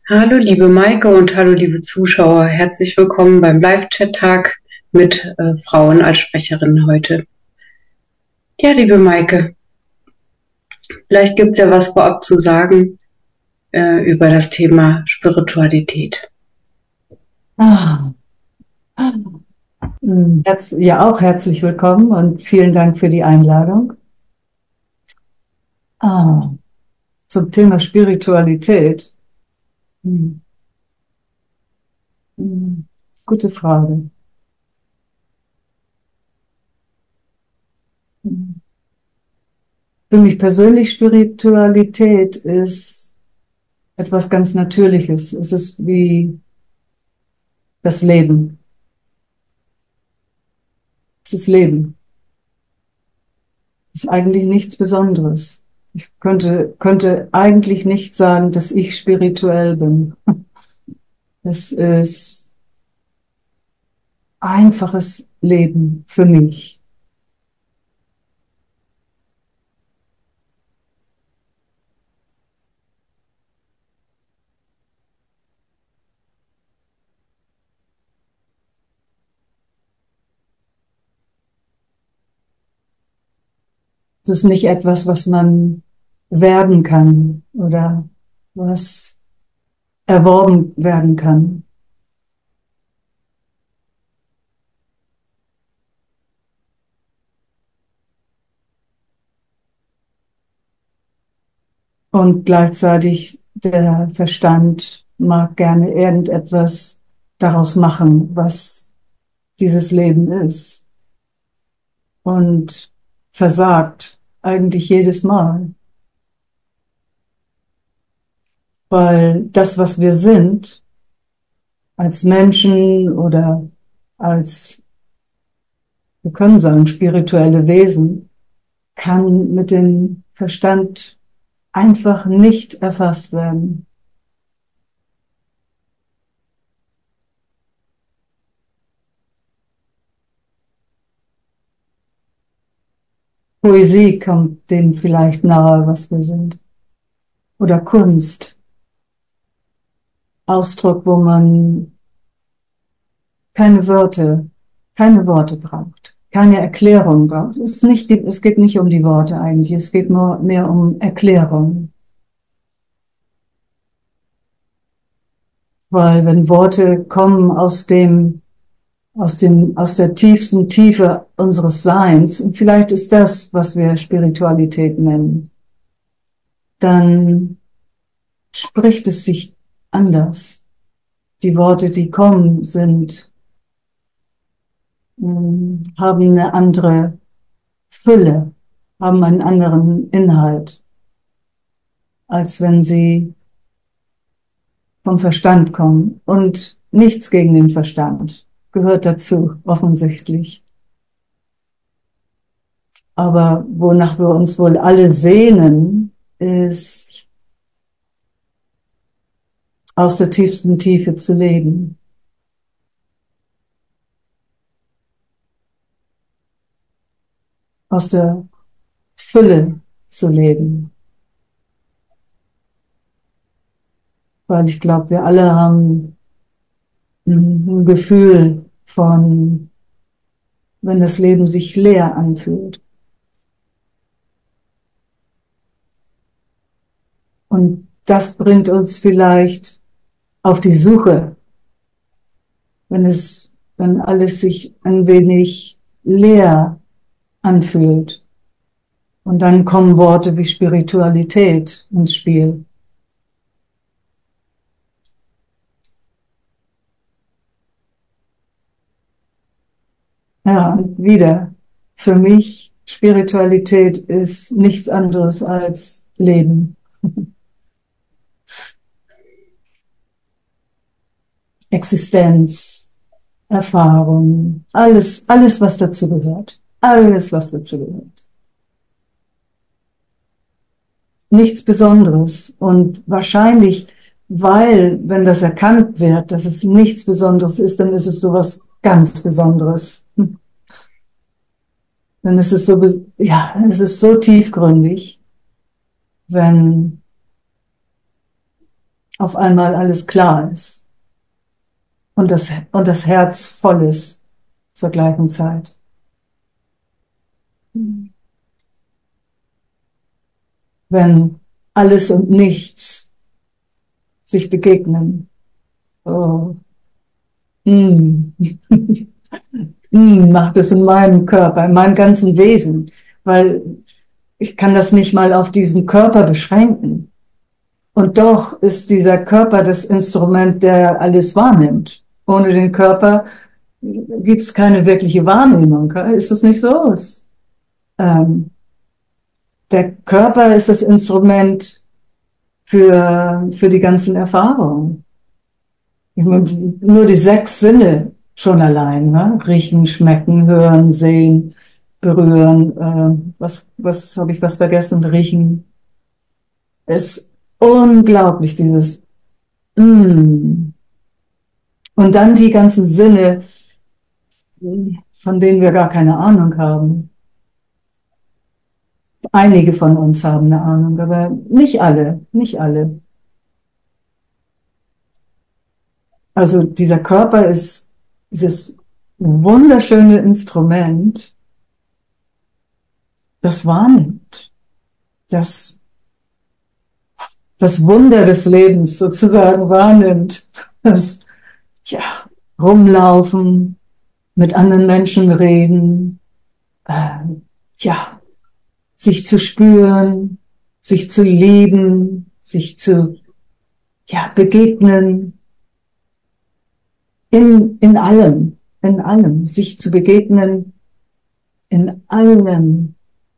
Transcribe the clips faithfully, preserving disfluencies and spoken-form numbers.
Hallo liebe Maike und hallo liebe Zuschauer. Herzlich willkommen beim Live-Chat-Tag mit äh, Frauen als Sprecherin heute. Ja, liebe Maike, vielleicht gibt es ja was vorab zu sagen äh, über das Thema Spiritualität. Ah, mm, herz, ja, auch herzlich willkommen und vielen Dank für die Einladung. Ah, zum Thema Spiritualität. Hm, hm, Gute Frage. Hm. Für mich persönlich Spiritualität ist etwas ganz Natürliches. Es ist wie das Leben. Es ist Leben. Es ist eigentlich nichts Besonderes. Ich könnte, könnte eigentlich nicht sagen, dass ich spirituell bin. Es ist einfaches Leben für mich. Es ist nicht etwas, was man werden kann oder was erworben werden kann. Und gleichzeitig der Verstand mag gerne irgendetwas daraus machen, was dieses Leben ist. Und versagt eigentlich jedes Mal. Weil das, was wir sind, als Menschen oder als, wir können sagen, spirituelle Wesen, kann mit dem Verstand einfach nicht erfasst werden. Poesie kommt dem vielleicht nahe, was wir sind. Oder Kunst. Ausdruck, wo man keine Worte, keine Worte braucht. Keine Erklärung braucht. Es ist nicht, es geht nicht um die Worte eigentlich. Es geht nur mehr um Erklärung. Weil wenn Worte kommen aus dem aus dem, aus der tiefsten Tiefe unseres Seins, und vielleicht ist das, was wir Spiritualität nennen, dann spricht es sich anders. Die Worte, die kommen, sind, mh, haben eine andere Fülle, haben einen anderen Inhalt, als wenn sie vom Verstand kommen. Und nichts gegen den Verstand gehört dazu, offensichtlich. Aber wonach wir uns wohl alle sehnen, ist aus der tiefsten Tiefe zu leben. Aus der Fülle zu leben. Weil ich glaube, wir alle haben ein Gefühl von, wenn das Leben sich leer anfühlt. Und das bringt uns vielleicht auf die Suche, wenn es, wenn alles sich ein wenig leer anfühlt. Und dann kommen Worte wie Spiritualität ins Spiel. Ja, und wieder, für mich, Spiritualität ist nichts anderes als Leben. Existenz, Erfahrung, alles, alles, was dazu gehört. Alles, was dazu gehört. Nichts Besonderes. Und wahrscheinlich, weil, wenn das erkannt wird, dass es nichts Besonderes ist, dann ist es sowas ganz Besonderes. Dann ist es so, ja, es ist so tiefgründig, wenn auf einmal alles klar ist und das, und das Herz voll ist zur gleichen Zeit. Wenn alles und nichts sich begegnen. Oh. Mm. mm, macht es in meinem Körper, in meinem ganzen Wesen, weil ich kann das nicht mal auf diesen Körper beschränken. Und doch ist dieser Körper das Instrument, der alles wahrnimmt. Ohne den Körper gibt es keine wirkliche Wahrnehmung. Ist das nicht so? Es, ähm, der Körper ist das Instrument für, für die ganzen Erfahrungen. Ich meine, nur die sechs Sinne schon allein, ne? Riechen, schmecken, hören, sehen, berühren, äh, was, was habe ich was vergessen? Riechen. Es ist unglaublich, dieses mm. Und dann die ganzen Sinne, von denen wir gar keine Ahnung haben. Einige von uns haben eine Ahnung, aber nicht alle, nicht alle. Also dieser Körper ist dieses wunderschöne Instrument, das wahrnimmt, das das Wunder des Lebens sozusagen wahrnimmt, das ja rumlaufen, mit anderen Menschen reden, äh, ja sich zu spüren, sich zu lieben, sich zu ja begegnen. In, in allem, in allem, sich zu begegnen, in allem,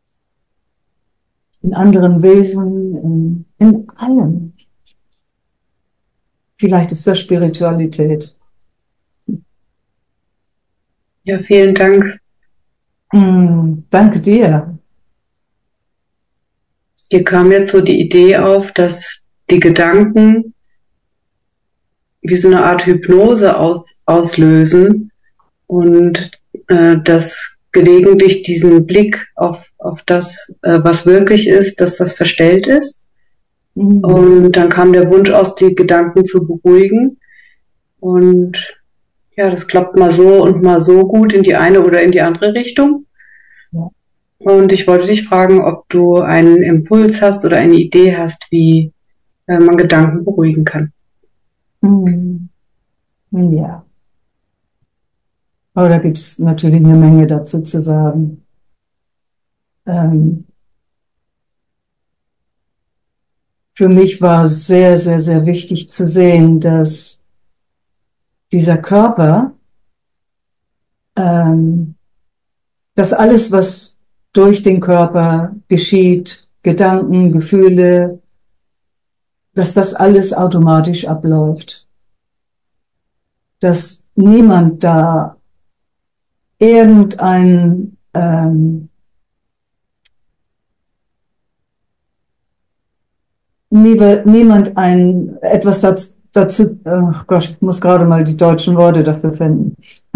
in anderen Wesen, in, in allem. Vielleicht ist das Spiritualität. Ja, vielen Dank. Mm, danke dir. Hier kam jetzt so die Idee auf, dass die Gedanken wie so eine Art Hypnose aus, auslösen und äh, dass gelegentlich diesen Blick auf, auf das, äh, was wirklich ist, dass das verstellt ist. Mhm. Und dann kam der Wunsch aus, die Gedanken zu beruhigen. Und ja, das klappt mal so und mal so gut in die eine oder in die andere Richtung. Ja. Und ich wollte dich fragen, ob du einen Impuls hast oder eine Idee hast, wie äh, man Gedanken beruhigen kann. Mhm. Ja. Aber da gibt es natürlich eine Menge dazu zu sagen. Ähm, für mich war sehr, sehr, sehr wichtig zu sehen, dass dieser Körper, ähm, dass alles, was durch den Körper geschieht, Gedanken, Gefühle, dass das alles automatisch abläuft. Dass niemand da irgendein ähm, nie, niemand ein etwas dazu, dazu oh Gott, ich muss gerade mal die deutschen Worte dafür finden.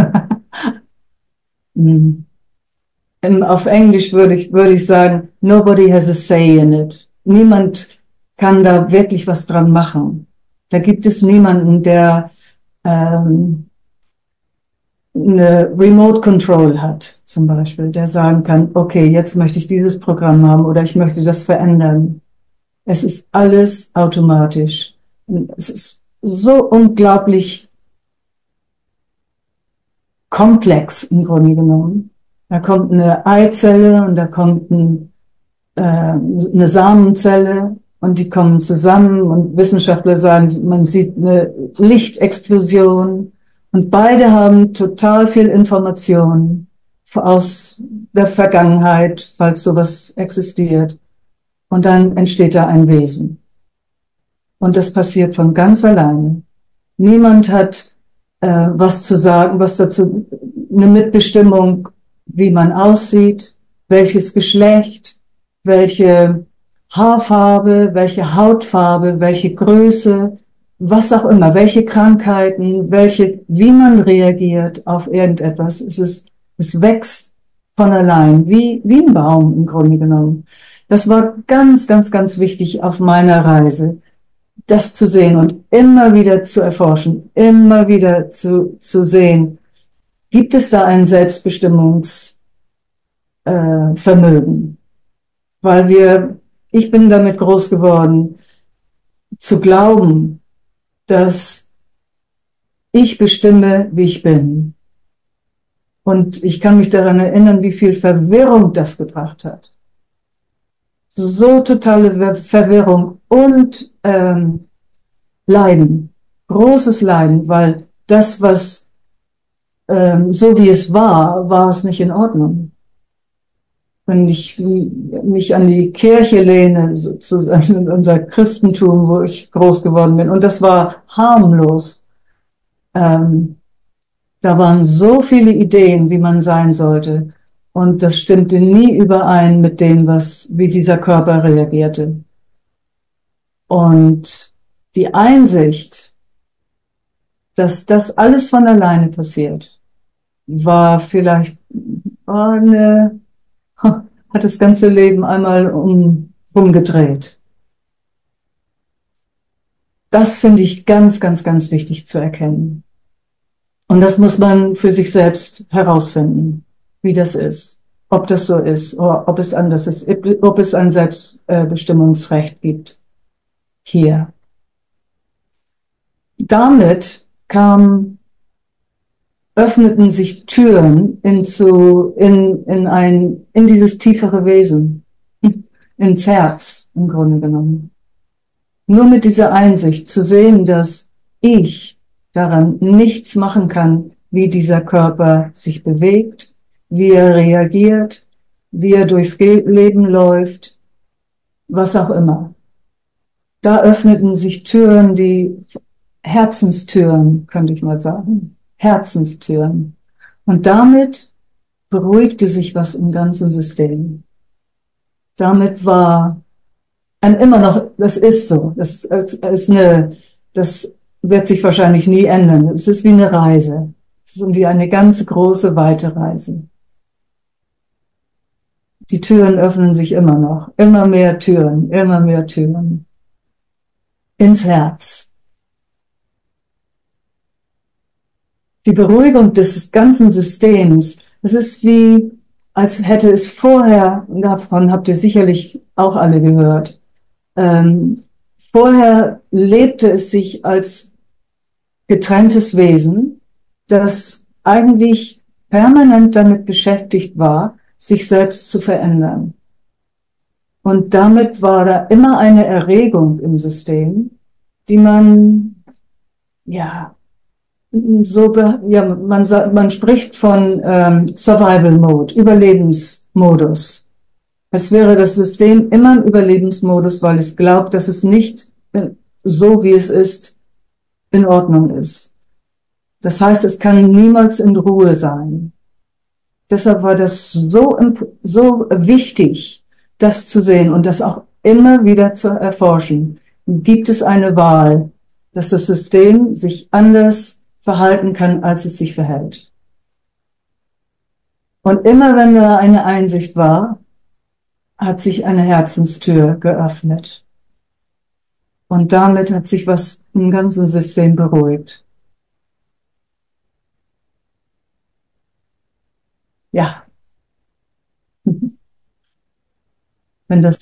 hm. In, auf Englisch würde ich, würde ich sagen, nobody has a say in it. Niemand kann da wirklich was dran machen. Da gibt es niemanden, der ähm, eine Remote Control hat, zum Beispiel, der sagen kann, okay, jetzt möchte ich dieses Programm haben oder ich möchte das verändern. Es ist alles automatisch. Es ist so unglaublich komplex im Grunde genommen. Da kommt eine Eizelle und da kommt ein, äh, eine Samenzelle und die kommen zusammen und Wissenschaftler sagen, man sieht eine Lichtexplosion und beide haben total viel Information aus der Vergangenheit, falls sowas existiert. Und dann entsteht da ein Wesen. Und das passiert von ganz alleine. Niemand hat äh, was zu sagen, was dazu, eine Mitbestimmung, wie man aussieht, welches Geschlecht, welche Haarfarbe, welche Hautfarbe, welche Größe, was auch immer, welche Krankheiten, welche, wie man reagiert auf irgendetwas. Es ist, es wächst von allein, wie, wie ein Baum im Grunde genommen. Das war ganz, ganz, ganz wichtig auf meiner Reise, das zu sehen und immer wieder zu erforschen, immer wieder zu, zu sehen, gibt es da ein Selbstbestimmungs äh, Vermögen? Weil wir, ich bin damit groß geworden, zu glauben, dass ich bestimme, wie ich bin. Und ich kann mich daran erinnern, wie viel Verwirrung das gebracht hat. So totale Verwirrung und ähm, Leiden, großes Leiden, weil das, was ähm, so wie es war, war es nicht in Ordnung. Wenn ich mich an die Kirche lehne, sozusagen unser Christentum, wo ich groß geworden bin, und das war harmlos. Ähm, da waren so viele Ideen, wie man sein sollte, und das stimmte nie überein mit dem, was, wie dieser Körper reagierte. Und die Einsicht, dass das alles von alleine passiert, war vielleicht war eine, hat das ganze Leben einmal um, umgedreht. Das finde ich ganz, ganz, ganz wichtig zu erkennen. Und das muss man für sich selbst herausfinden, wie das ist, ob das so ist, oder ob es anders ist, ob es ein Selbstbestimmungsrecht gibt. Hier. Damit kam, öffneten sich Türen in, zu, in, in, ein, in dieses tiefere Wesen, ins Herz im Grunde genommen. Nur mit dieser Einsicht zu sehen, dass ich daran nichts machen kann, wie dieser Körper sich bewegt, wie er reagiert, wie er durchs Leben läuft, was auch immer. Da öffneten sich Türen, die Herzenstüren, könnte ich mal sagen. Herzenstüren. Und damit beruhigte sich was im ganzen System. Damit war ein immer noch, das ist so, das ist eine, das wird sich wahrscheinlich nie ändern. Es ist wie eine Reise. Es ist wie eine ganz große, weite Reise. Die Türen öffnen sich immer noch. Immer mehr Türen, immer mehr Türen. Ins Herz. Die Beruhigung des ganzen Systems, es ist wie, als hätte es vorher, davon habt ihr sicherlich auch alle gehört, ähm, vorher lebte es sich als getrenntes Wesen, das eigentlich permanent damit beschäftigt war, sich selbst zu verändern. Und damit war da immer eine Erregung im System, die man, ja, so, ja, man, man spricht von ähm, Survival Mode, Überlebensmodus. Als wäre das System immer im Überlebensmodus, weil es glaubt, dass es nicht so, wie es ist, in Ordnung ist. Das heißt, es kann niemals in Ruhe sein. Deshalb war das so, so wichtig, das zu sehen und das auch immer wieder zu erforschen. Gibt es eine Wahl, dass das System sich anders verhalten kann, als es sich verhält? Und immer wenn da eine Einsicht war, hat sich eine Herzenstür geöffnet. Und damit hat sich was im ganzen System beruhigt. Ja. Wenn das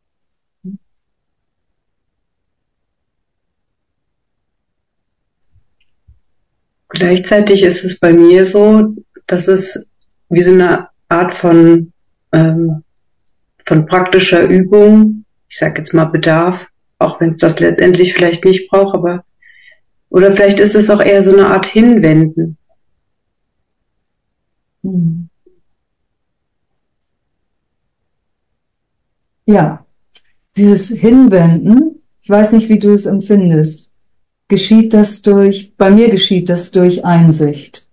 Gleichzeitig ist es bei mir so, dass es wie so eine Art von, ähm, von praktischer Übung, ich sage jetzt mal Bedarf, auch wenn es das letztendlich vielleicht nicht braucht, aber oder vielleicht ist es auch eher so eine Art Hinwenden. Ja, dieses Hinwenden, ich weiß nicht, wie du es empfindest, geschieht das durch, bei mir geschieht das durch Einsicht.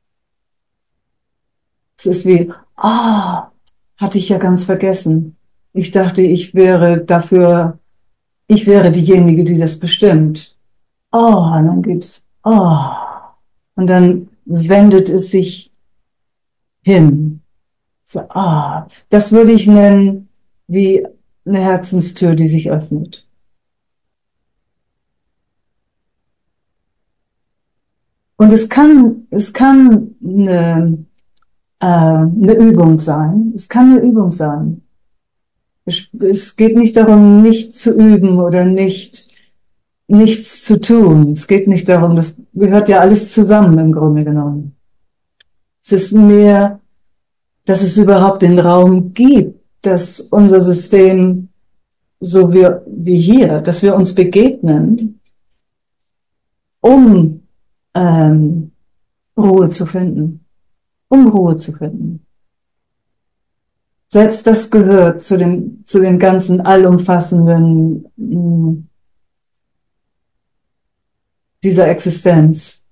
Es ist wie, ah, hatte ich ja ganz vergessen. Ich dachte, ich wäre dafür, ich wäre diejenige, die das bestimmt. Oh, und dann gibt's, oh, und dann wendet es sich hin. So, ah, das würde ich nennen wie eine Herzenstür, die sich öffnet. Und es kann, es kann eine, äh, eine Übung sein. Es kann eine Übung sein. Es, es geht nicht darum, nicht zu üben oder nicht, nichts zu tun. Es geht nicht darum, das gehört ja alles zusammen im Grunde genommen. Es ist mehr, dass es überhaupt den Raum gibt, dass unser System, so wie, wie hier, dass wir uns begegnen, um ähm, Ruhe zu finden, um Ruhe zu finden. Selbst das gehört zu dem, zu dem ganzen allumfassenden, mh, dieser Existenz.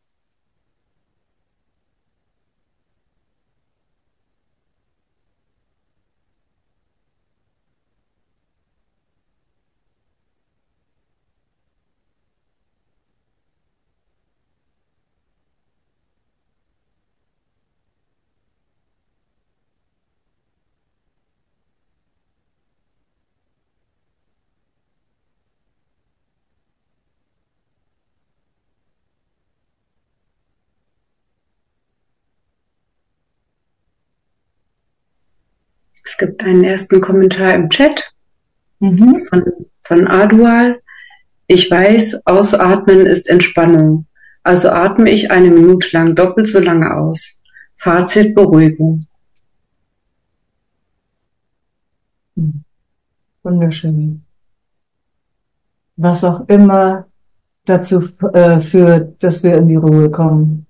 Es gibt einen ersten Kommentar im Chat Mhm. von, von Adual. Ich weiß, Ausatmen ist Entspannung. Also atme ich eine Minute lang doppelt so lange aus. Fazit Beruhigung. Wunderschön. Was auch immer dazu äh, führt, dass wir in die Ruhe kommen.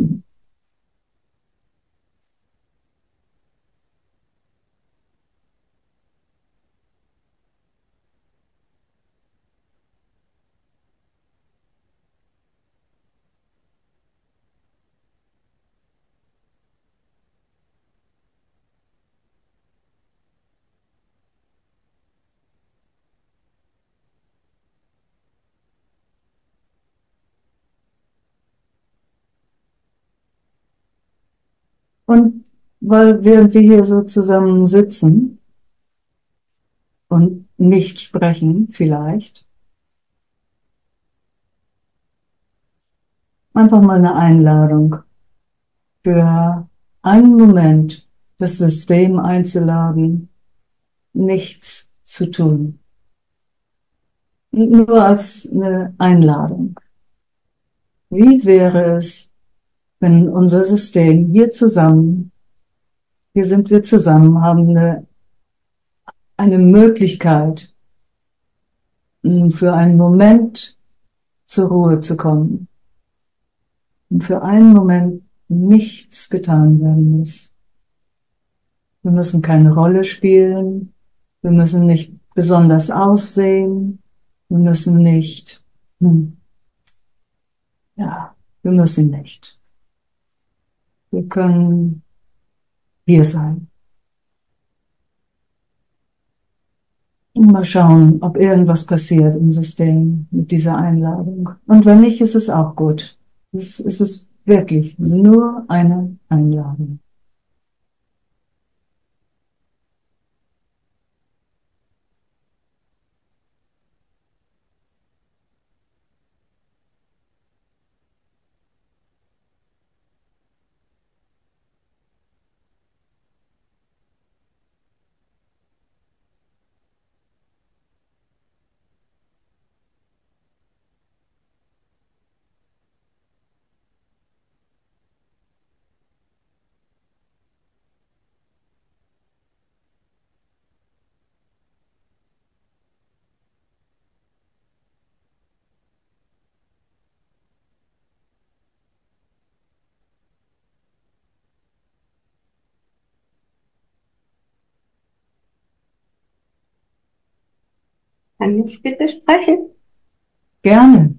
Und weil während wir hier so zusammen sitzen und nicht sprechen, vielleicht, einfach mal eine Einladung für einen Moment, das System einzuladen, nichts zu tun. Nur als eine Einladung. Wie wäre es, wenn unser System hier zusammen, hier sind wir zusammen, haben eine, eine Möglichkeit, für einen Moment zur Ruhe zu kommen und für einen Moment nichts getan werden muss. Wir müssen keine Rolle spielen, wir müssen nicht besonders aussehen, wir müssen nicht, hm, ja, wir müssen nicht. Wir können hier sein. Und mal schauen, ob irgendwas passiert im System mit dieser Einladung. Und wenn nicht, ist es auch gut. Es, es ist wirklich nur eine Einladung. Kann ich bitte sprechen? Gerne.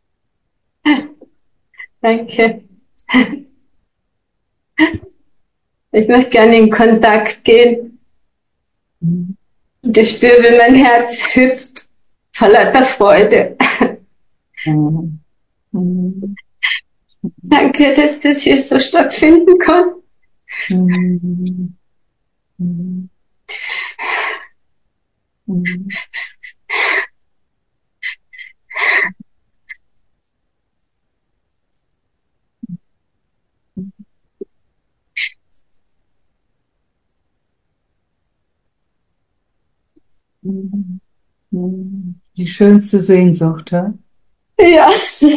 Danke. Ich möchte gerne in Kontakt gehen. Und ich spüre, wie mein Herz hüpft vor lauter Freude. Mhm. Mhm. Danke, dass das hier so stattfinden kann. Mhm. Mhm. Mhm. Die schönste Sehnsucht, ja? Ja.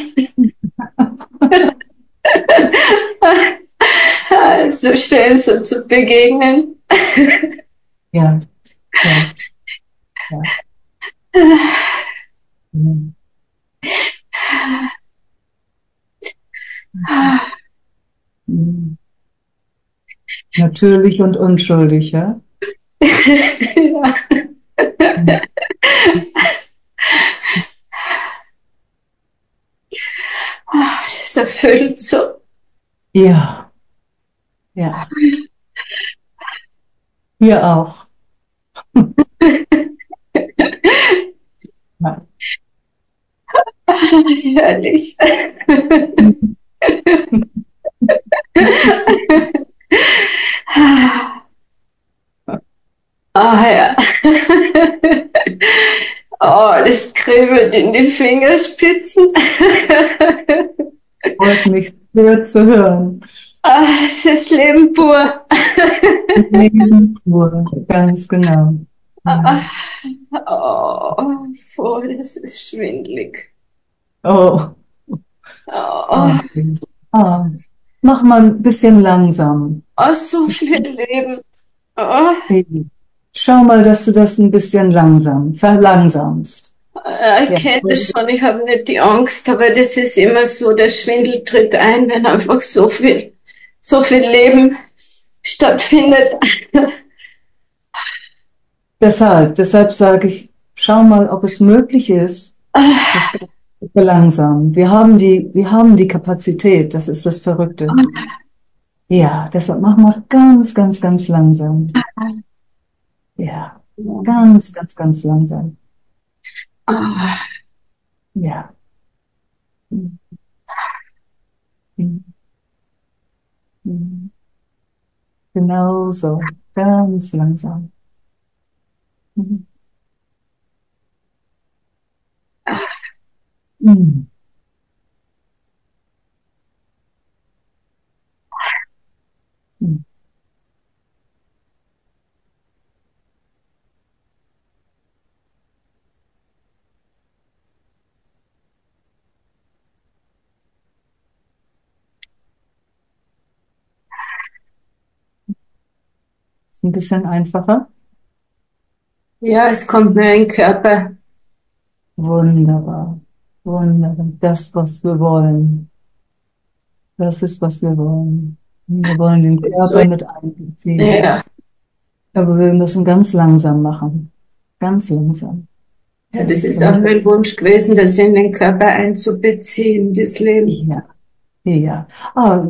So schön, so zu begegnen. Ja, ja, ja. Mhm. Mhm. Natürlich und unschuldig, ja? Ja. Mhm. Das erfüllt so. Ja, ja. Hier auch. Ja. Herrlich. Ah ja. Oh, das kribbelt in die Fingerspitzen. Freut mich sehr zu hören. Ah, es ist Leben pur. Leben pur, ganz genau. Ja. Oh, voll, das ist schwindelig. Oh, Oh, okay. Ah, mach mal ein bisschen langsam. oh, so viel Leben. Oh, Baby. Schau mal, dass du das ein bisschen langsam, verlangsamst. ich Ja. kenne das schon, ich habe nicht die Angst, aber das ist immer so, der Schwindel tritt ein, wenn einfach so viel, so viel Leben stattfindet. Deshalb, deshalb sage ich, schau mal, ob es möglich ist, das Ganze zu verlangsamen. Wir haben die, wir haben die Kapazität, das ist das Verrückte. Ja, deshalb mach mal ganz, ganz, ganz langsam. Ja, ganz, ganz, ganz langsam. Ja. Genau so, ganz langsam. Mhm. Mhm. Ist ein bisschen einfacher. Ja, es kommt mir in den Körper. Wunderbar. Wunderbar. Das, was wir wollen. Das ist, was wir wollen. Wir wollen den Körper mit einbeziehen. Ja. Aber wir müssen ganz langsam machen. Ganz langsam. Ja, das ist auch mein Wunsch gewesen, das in den Körper einzubeziehen, das Leben. Ja. Ja. Ah,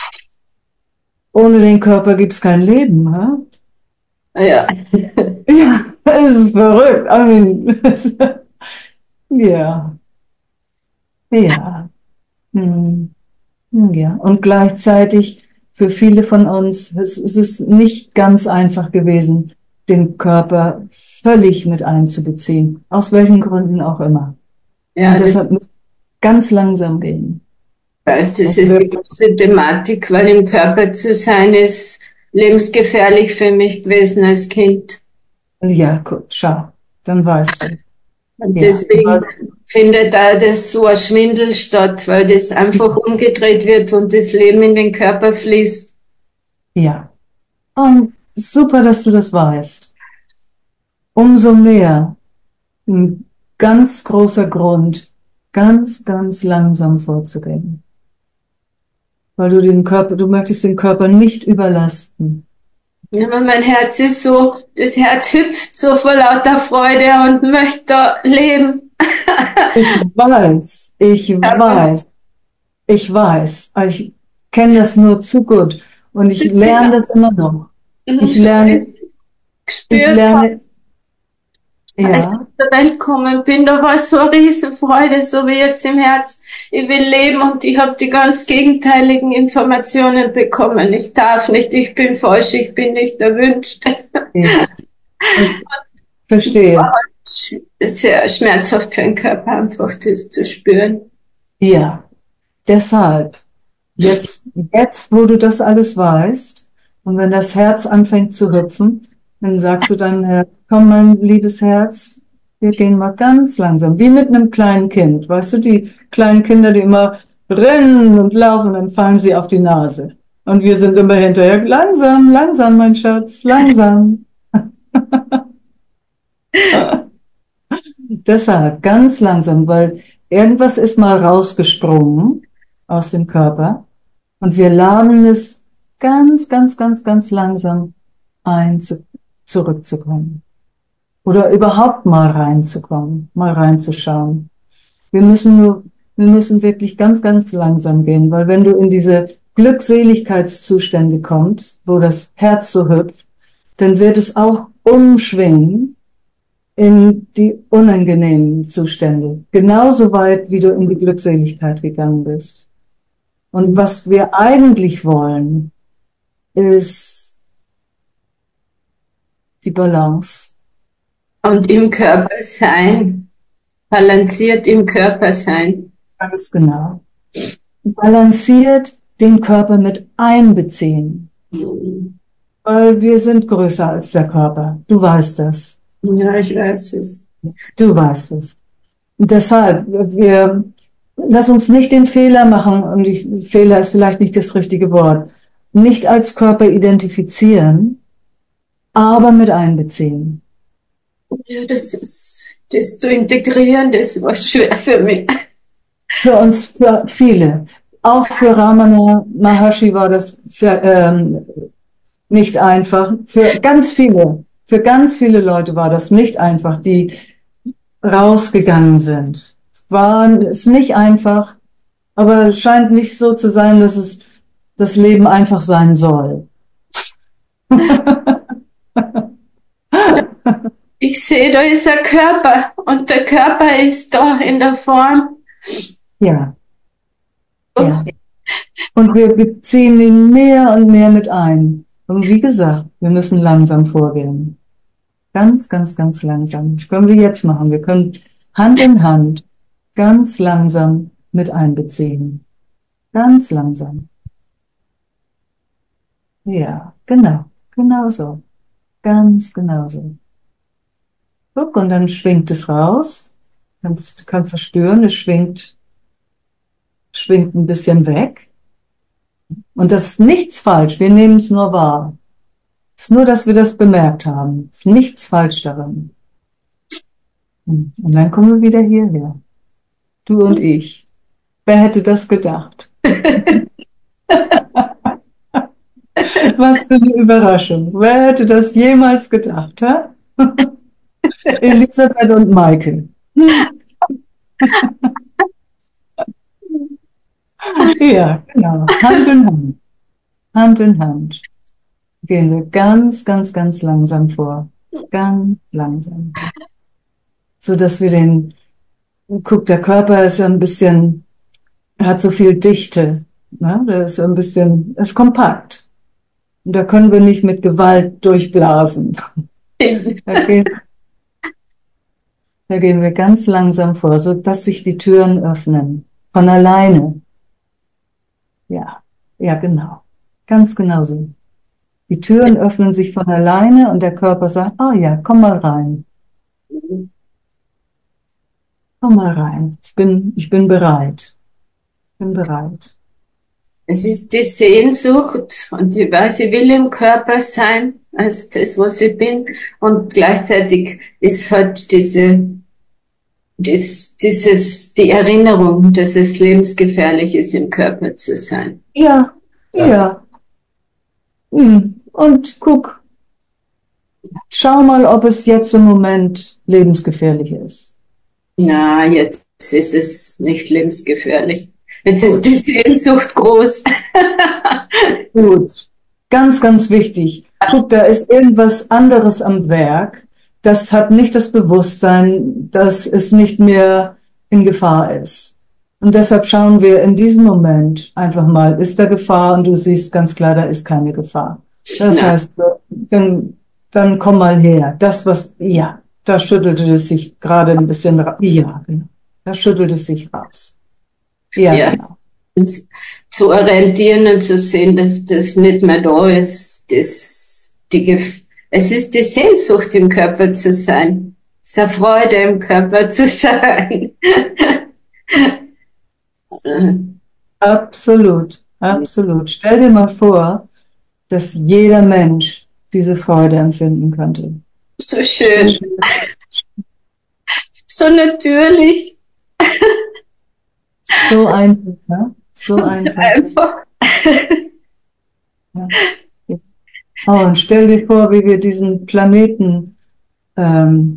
ohne den Körper gibt's kein Leben, hä? Ja. Ja, es ist verrückt. I mean, ja. Ja. Hm. Ja. Und gleichzeitig für viele von uns es, es ist nicht ganz einfach gewesen, den Körper völlig mit einzubeziehen. Aus welchen Gründen auch immer. Ja, Und das, deshalb muss ganz langsam gehen. weiß, das ist die große Thematik, weil im Körper zu sein ist lebensgefährlich für mich gewesen als Kind. Ja, gut, schau, dann weißt du. Und Ja, deswegen was- findet da das so ein Schwindel statt, weil das einfach umgedreht wird und das Leben in den Körper fließt. ja. Und super, dass du das weißt. Umso mehr ein ganz großer Grund, ganz, ganz langsam vorzugehen. Weil du den Körper, du möchtest den Körper nicht überlasten. Ja, aber mein Herz ist so, das Herz hüpft so vor lauter Freude und möchte leben. Ich weiß, ich weiß, ich weiß. Ich kenne das nur zu gut. Und ich lerne das immer noch. Ich lerne, ich lerne, als ich ja, zur Welt gekommen bin, da war so eine Riesenfreude, so wie jetzt im Herz. Ich will leben und ich habe die ganz gegenteiligen Informationen bekommen. Ich darf nicht, ich bin falsch, ich bin nicht erwünscht. ja. Ich verstehe. Sehr schmerzhaft für den Körper, einfach das zu spüren. Ja, deshalb, jetzt, jetzt, wo du das alles weißt, und wenn das Herz anfängt zu hüpfen, Dann sagst du deinem Herz, komm, mein liebes Herz, wir gehen mal ganz langsam, wie mit einem kleinen Kind. Weißt du, die kleinen Kinder, die immer rennen und laufen, dann fallen sie auf die Nase. Und wir sind immer hinterher, langsam, langsam, mein Schatz, langsam. Deshalb ganz langsam, weil irgendwas ist mal rausgesprungen aus dem Körper und wir lernen es ganz, ganz, ganz, ganz langsam ein, zu, zurückzukommen. Oder überhaupt mal reinzukommen, mal reinzuschauen. Wir müssen nur, wir müssen wirklich ganz, ganz langsam gehen, weil wenn du in diese Glückseligkeitszustände kommst, wo das Herz so hüpft, dann wird es auch umschwingen in die unangenehmen Zustände. Genauso weit, wie du in die Glückseligkeit gegangen bist. Und was wir eigentlich wollen, ist die Balance. Und im Körper sein. Balanciert im Körper sein. Ganz genau. Balanciert den Körper mit einbeziehen. Mhm. Weil wir sind größer als der Körper. Du weißt das. Ja, ich weiß es. Du weißt es. Und deshalb, wir, lass uns nicht den Fehler machen, und ich, Fehler ist vielleicht nicht das richtige Wort, nicht als Körper identifizieren, aber mit einbeziehen. Ja, das ist, das zu integrieren, das war schwer für mich. Für uns, für viele. Auch für Ramana Maharshi war das für, ähm, nicht einfach. Für ganz viele, für ganz viele Leute war das nicht einfach, die rausgegangen sind. Es war, ist nicht einfach, aber es scheint nicht so zu sein, dass es das Leben einfach sein soll. Ich sehe, da ist ein Körper und der Körper ist da in der Form. Ja. Ja. Und wir beziehen ihn mehr und mehr mit ein. Und wie gesagt, wir müssen langsam vorgehen. Ganz, ganz, ganz langsam. Das können wir jetzt machen. Wir können Hand in Hand ganz langsam mit einbeziehen. Ganz langsam. Ja, genau. Genau so. Ganz genau so. Guck, und dann schwingt es raus. Kannst, kannst du spüren, es schwingt, schwingt ein bisschen weg. Und das ist nichts falsch. Wir nehmen es nur wahr. Es ist nur, dass wir das bemerkt haben. Es ist nichts falsch daran. Und dann kommen wir wieder hierher. Du und ich. Wer hätte das gedacht? Was für eine Überraschung. Wer hätte das jemals gedacht, hä? Elisabeth und Maike. Ja, genau. Hand in Hand. Hand in Hand. Gehen wir ganz, ganz, ganz langsam vor. Ganz langsam. So dass wir den, guck, der Körper ist ja ein bisschen, hat so viel Dichte. Ne? Der ist ein bisschen, ist kompakt. Und da können wir nicht mit Gewalt durchblasen. Da gehen, da gehen wir ganz langsam vor, so dass sich die Türen öffnen. Von alleine. Ja, ja, genau. Ganz genau so. Die Türen öffnen sich von alleine und der Körper sagt, oh ja, komm mal rein. Komm mal rein. Ich bin, ich bin bereit. Ich bin bereit. Es ist die Sehnsucht und ich weiß, ich will im Körper sein, als das, was ich bin. Und gleichzeitig ist halt diese, dies, dieses, die Erinnerung, dass es lebensgefährlich ist, im Körper zu sein. Ja, ja. ja. Und guck, schau mal, ob es jetzt im Moment lebensgefährlich ist. Na, jetzt ist es nicht lebensgefährlich. Jetzt ist die Sehnsucht groß. Gut. Ganz, ganz wichtig. Guck, da ist irgendwas anderes am Werk. Das hat nicht das Bewusstsein, dass es nicht mehr in Gefahr ist. Und deshalb schauen wir in diesem Moment einfach mal, ist da Gefahr? Und du siehst ganz klar, da ist keine Gefahr. Das Na. heißt, dann, dann komm mal her. Das, was, ja, da schüttelte es sich gerade ein bisschen, ja, genau. Da schüttelt es sich raus. Ja, Ja. genau. Und zu orientieren und zu sehen, dass das nicht mehr da ist, dass die Gef Es ist die Sehnsucht, im Körper zu sein. Es ist eine Freude, im Körper zu sein. Absolut, absolut. Stell dir mal vor, dass jeder Mensch diese Freude empfinden könnte. So schön. So natürlich. So einfach, ne? So einfach. Einfach. Ja. Oh, und stell dir vor, wie wir diesen Planeten ähm,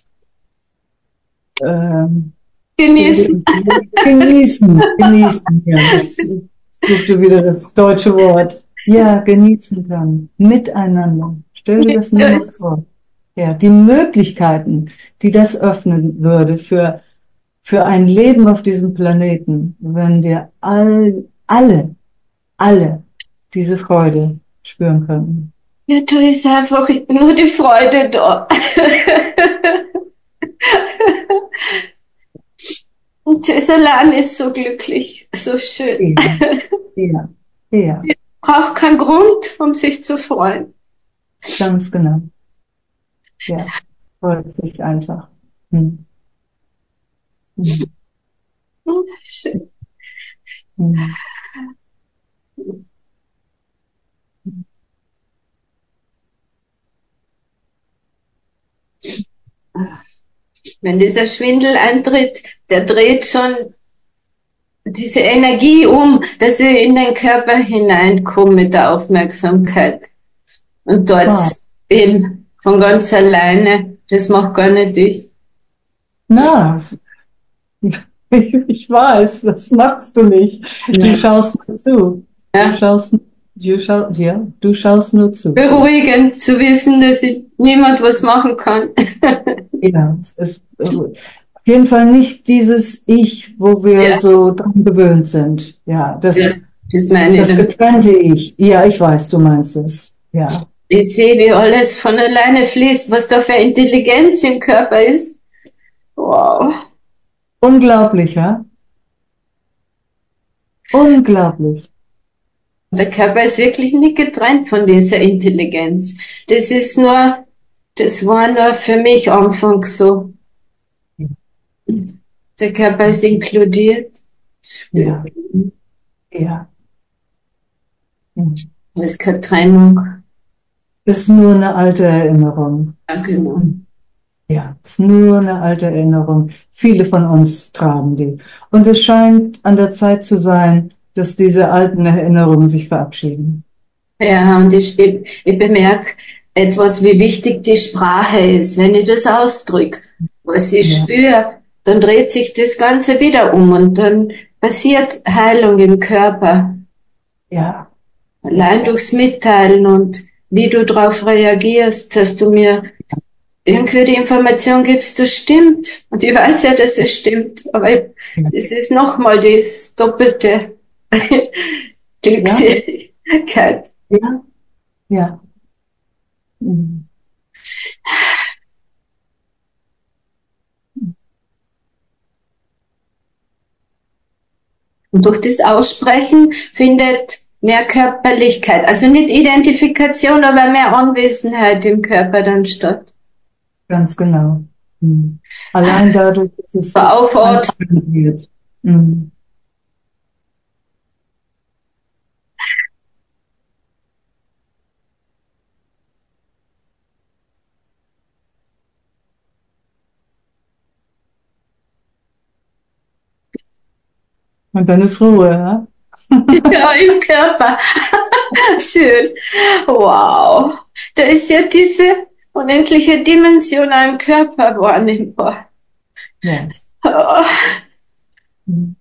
ähm, Genießen. genießen, genießen. Ja, ich suchte wieder das deutsche Wort. Ja, genießen können, miteinander. Stell dir das nur mal vor. Ja, die Möglichkeiten, die das öffnen würde für für ein Leben auf diesem Planeten, wenn wir all, alle, alle diese Freude spüren könnten. Ja, da ist einfach nur die Freude da. Und das allein ist so glücklich, so schön. Ja, ja, ja. Es braucht keinen Grund, um sich zu freuen. Ganz genau. Ja, freut sich einfach. Hm. Hm. Schön. Hm. Wenn dieser Schwindel eintritt, der dreht schon diese Energie um, dass ich in den Körper hineinkomme mit der Aufmerksamkeit. Und dort Ah. bin, von ganz alleine. Das macht gar nicht ich. Na, ich, ich weiß, das machst du nicht. Ja. Du schaust nur zu. Ja. Du schaust, du schaust, ja, du schaust nur zu. Beruhigend zu wissen, dass ich niemand was machen kann. Ja, es ist äh, auf jeden Fall nicht dieses Ich, wo wir Ja. so dran gewöhnt sind. Ja, das, Ja, das meine das ich. getrennte Ich. Ja, ich weiß, du meinst es. Ja, Ich sehe, wie alles von alleine fließt, was da für Intelligenz im Körper ist. Wow. unglaublich, ja? Unglaublich. Der Körper ist wirklich nicht getrennt von dieser Intelligenz. Das ist nur, das war nur für mich anfangs so. Der Körper ist inkludiert. Ja, ja. Hm. Es ist keine Trennung. Ist nur eine alte Erinnerung. Ja, genau. Ja, ist nur eine alte Erinnerung. Viele von uns tragen die. Und es scheint an der Zeit zu sein, dass diese alten Erinnerungen sich verabschieden. Ja, und ich, ich, ich bemerke etwas, wie wichtig die Sprache ist. Wenn ich das ausdrücke, was ich Ja. spüre, dann dreht sich das Ganze wieder um und dann passiert Heilung im Körper. Ja, Allein durchs Mitteilen und wie du darauf reagierst, dass du mir irgendwie die Information gibst, das stimmt. Und ich weiß ja, dass es stimmt, aber ich, das ist nochmal das doppelte Glückseligkeit. ja, ja. Mhm. Und durch das Aussprechen findet mehr Körperlichkeit, also nicht Identifikation, aber mehr Anwesenheit im Körper dann statt. Ganz genau. Mhm. Allein dadurch, dass es Aufort. wird. Mhm. Und dann ist Ruhe, ja? Ja, im Körper. Schön. Wow. Da ist ja diese unendliche Dimension im Körper wahrnehmbar. Yes. Oh, Mhm.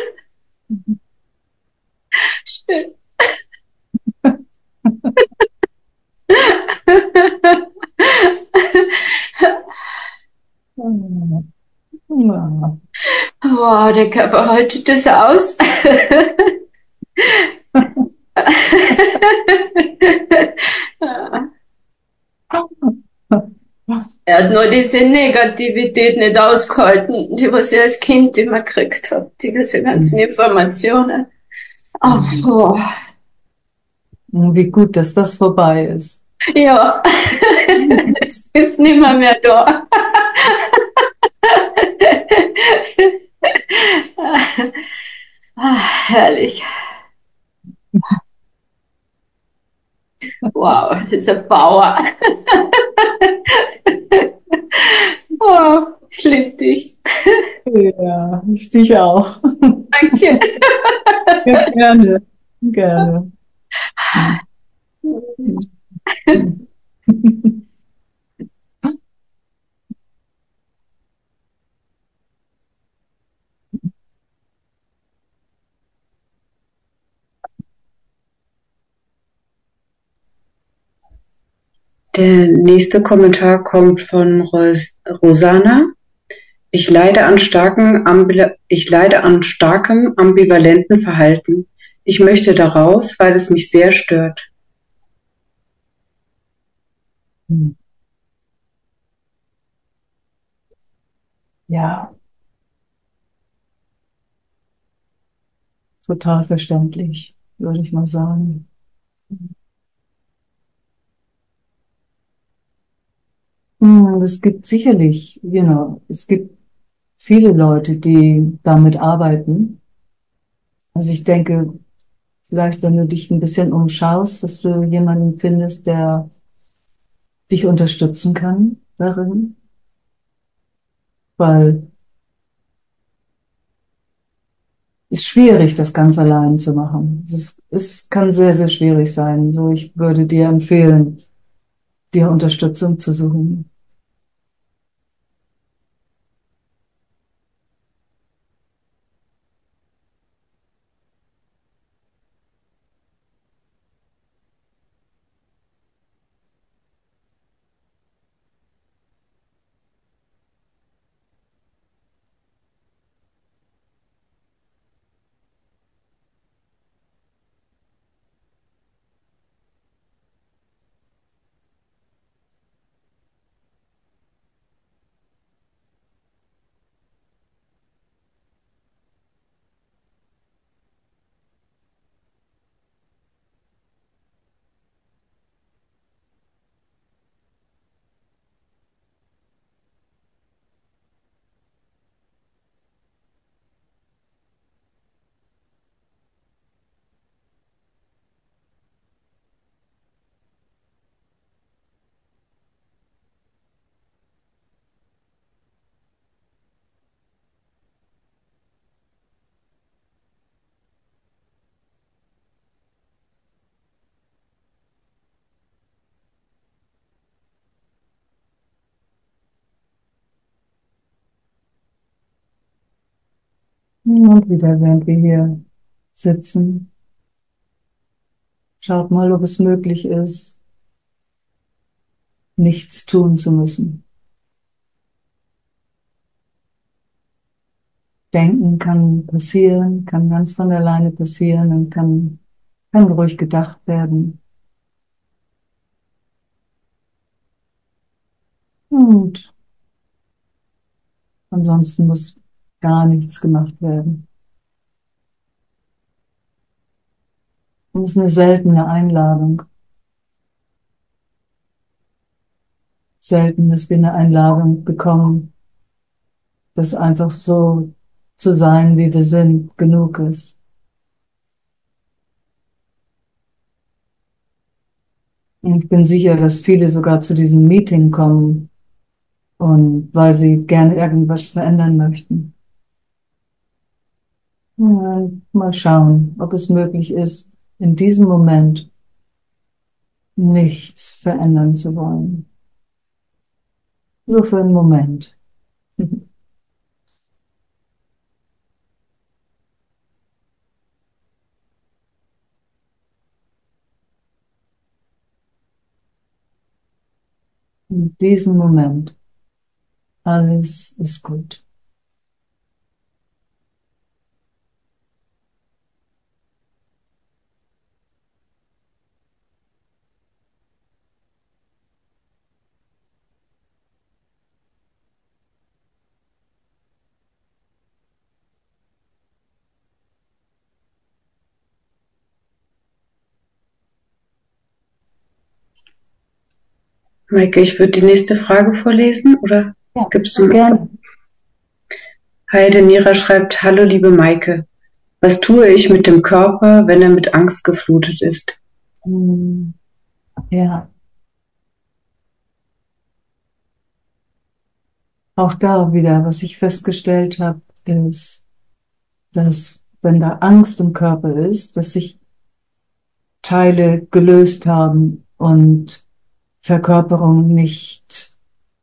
schön. Ja. Wow, der Körper haltet das aus. Er hat nur diese Negativität nicht ausgehalten, die was ich als Kind immer gekriegt habe, diese ganzen Informationen. Oh, oh. Wie gut, dass das vorbei ist. Ja. ist jetzt nimmer mehr da. Ah, herrlich. Wow, das ist ein Bauer. Wow, ich liebe dich. Ja, ich dich auch. Danke. Ja, gerne, gerne. Hm. Der nächste Kommentar kommt von Ros Rosana. Ich leide an starken Ambila ich leide an starkem ambivalenten Verhalten. Ich möchte da raus, weil es mich sehr stört. Ja, total verständlich, würde ich mal sagen. Hm, Es gibt sicherlich, you know, es gibt viele Leute, die damit arbeiten. Also ich denke, vielleicht, wenn du dich ein bisschen umschaust, dass du jemanden findest, der dich unterstützen kann darin, weil es ist schwierig, das ganz allein zu machen. Es ist, es kann sehr, sehr schwierig sein. So, ich würde dir empfehlen, dir Unterstützung zu suchen. Und wieder, während wir hier sitzen, schaut mal, ob es möglich ist, nichts tun zu müssen. Denken kann passieren, kann ganz von alleine passieren und kann, kann ruhig gedacht werden. Und ansonsten muss gar nichts gemacht werden. Und es ist eine seltene Einladung. Selten, dass wir eine Einladung bekommen, dass einfach so zu sein, wie wir sind, genug ist. Und ich bin sicher, dass viele sogar zu diesem Meeting kommen und weil sie gerne irgendwas verändern möchten. Ja, mal schauen, ob es möglich ist, in diesem Moment nichts verändern zu wollen. Nur für einen Moment. In diesem Moment. Alles ist gut. Maike, ich würde die nächste Frage vorlesen, oder Ja, gibst du? gerne. Heidenira schreibt: Hallo liebe Maike, was tue ich mit dem Körper, wenn er mit Angst geflutet ist? Hm, ja, auch da wieder, was ich festgestellt habe, ist, dass wenn da Angst im Körper ist, dass sich Teile gelöst haben und Verkörperung nicht,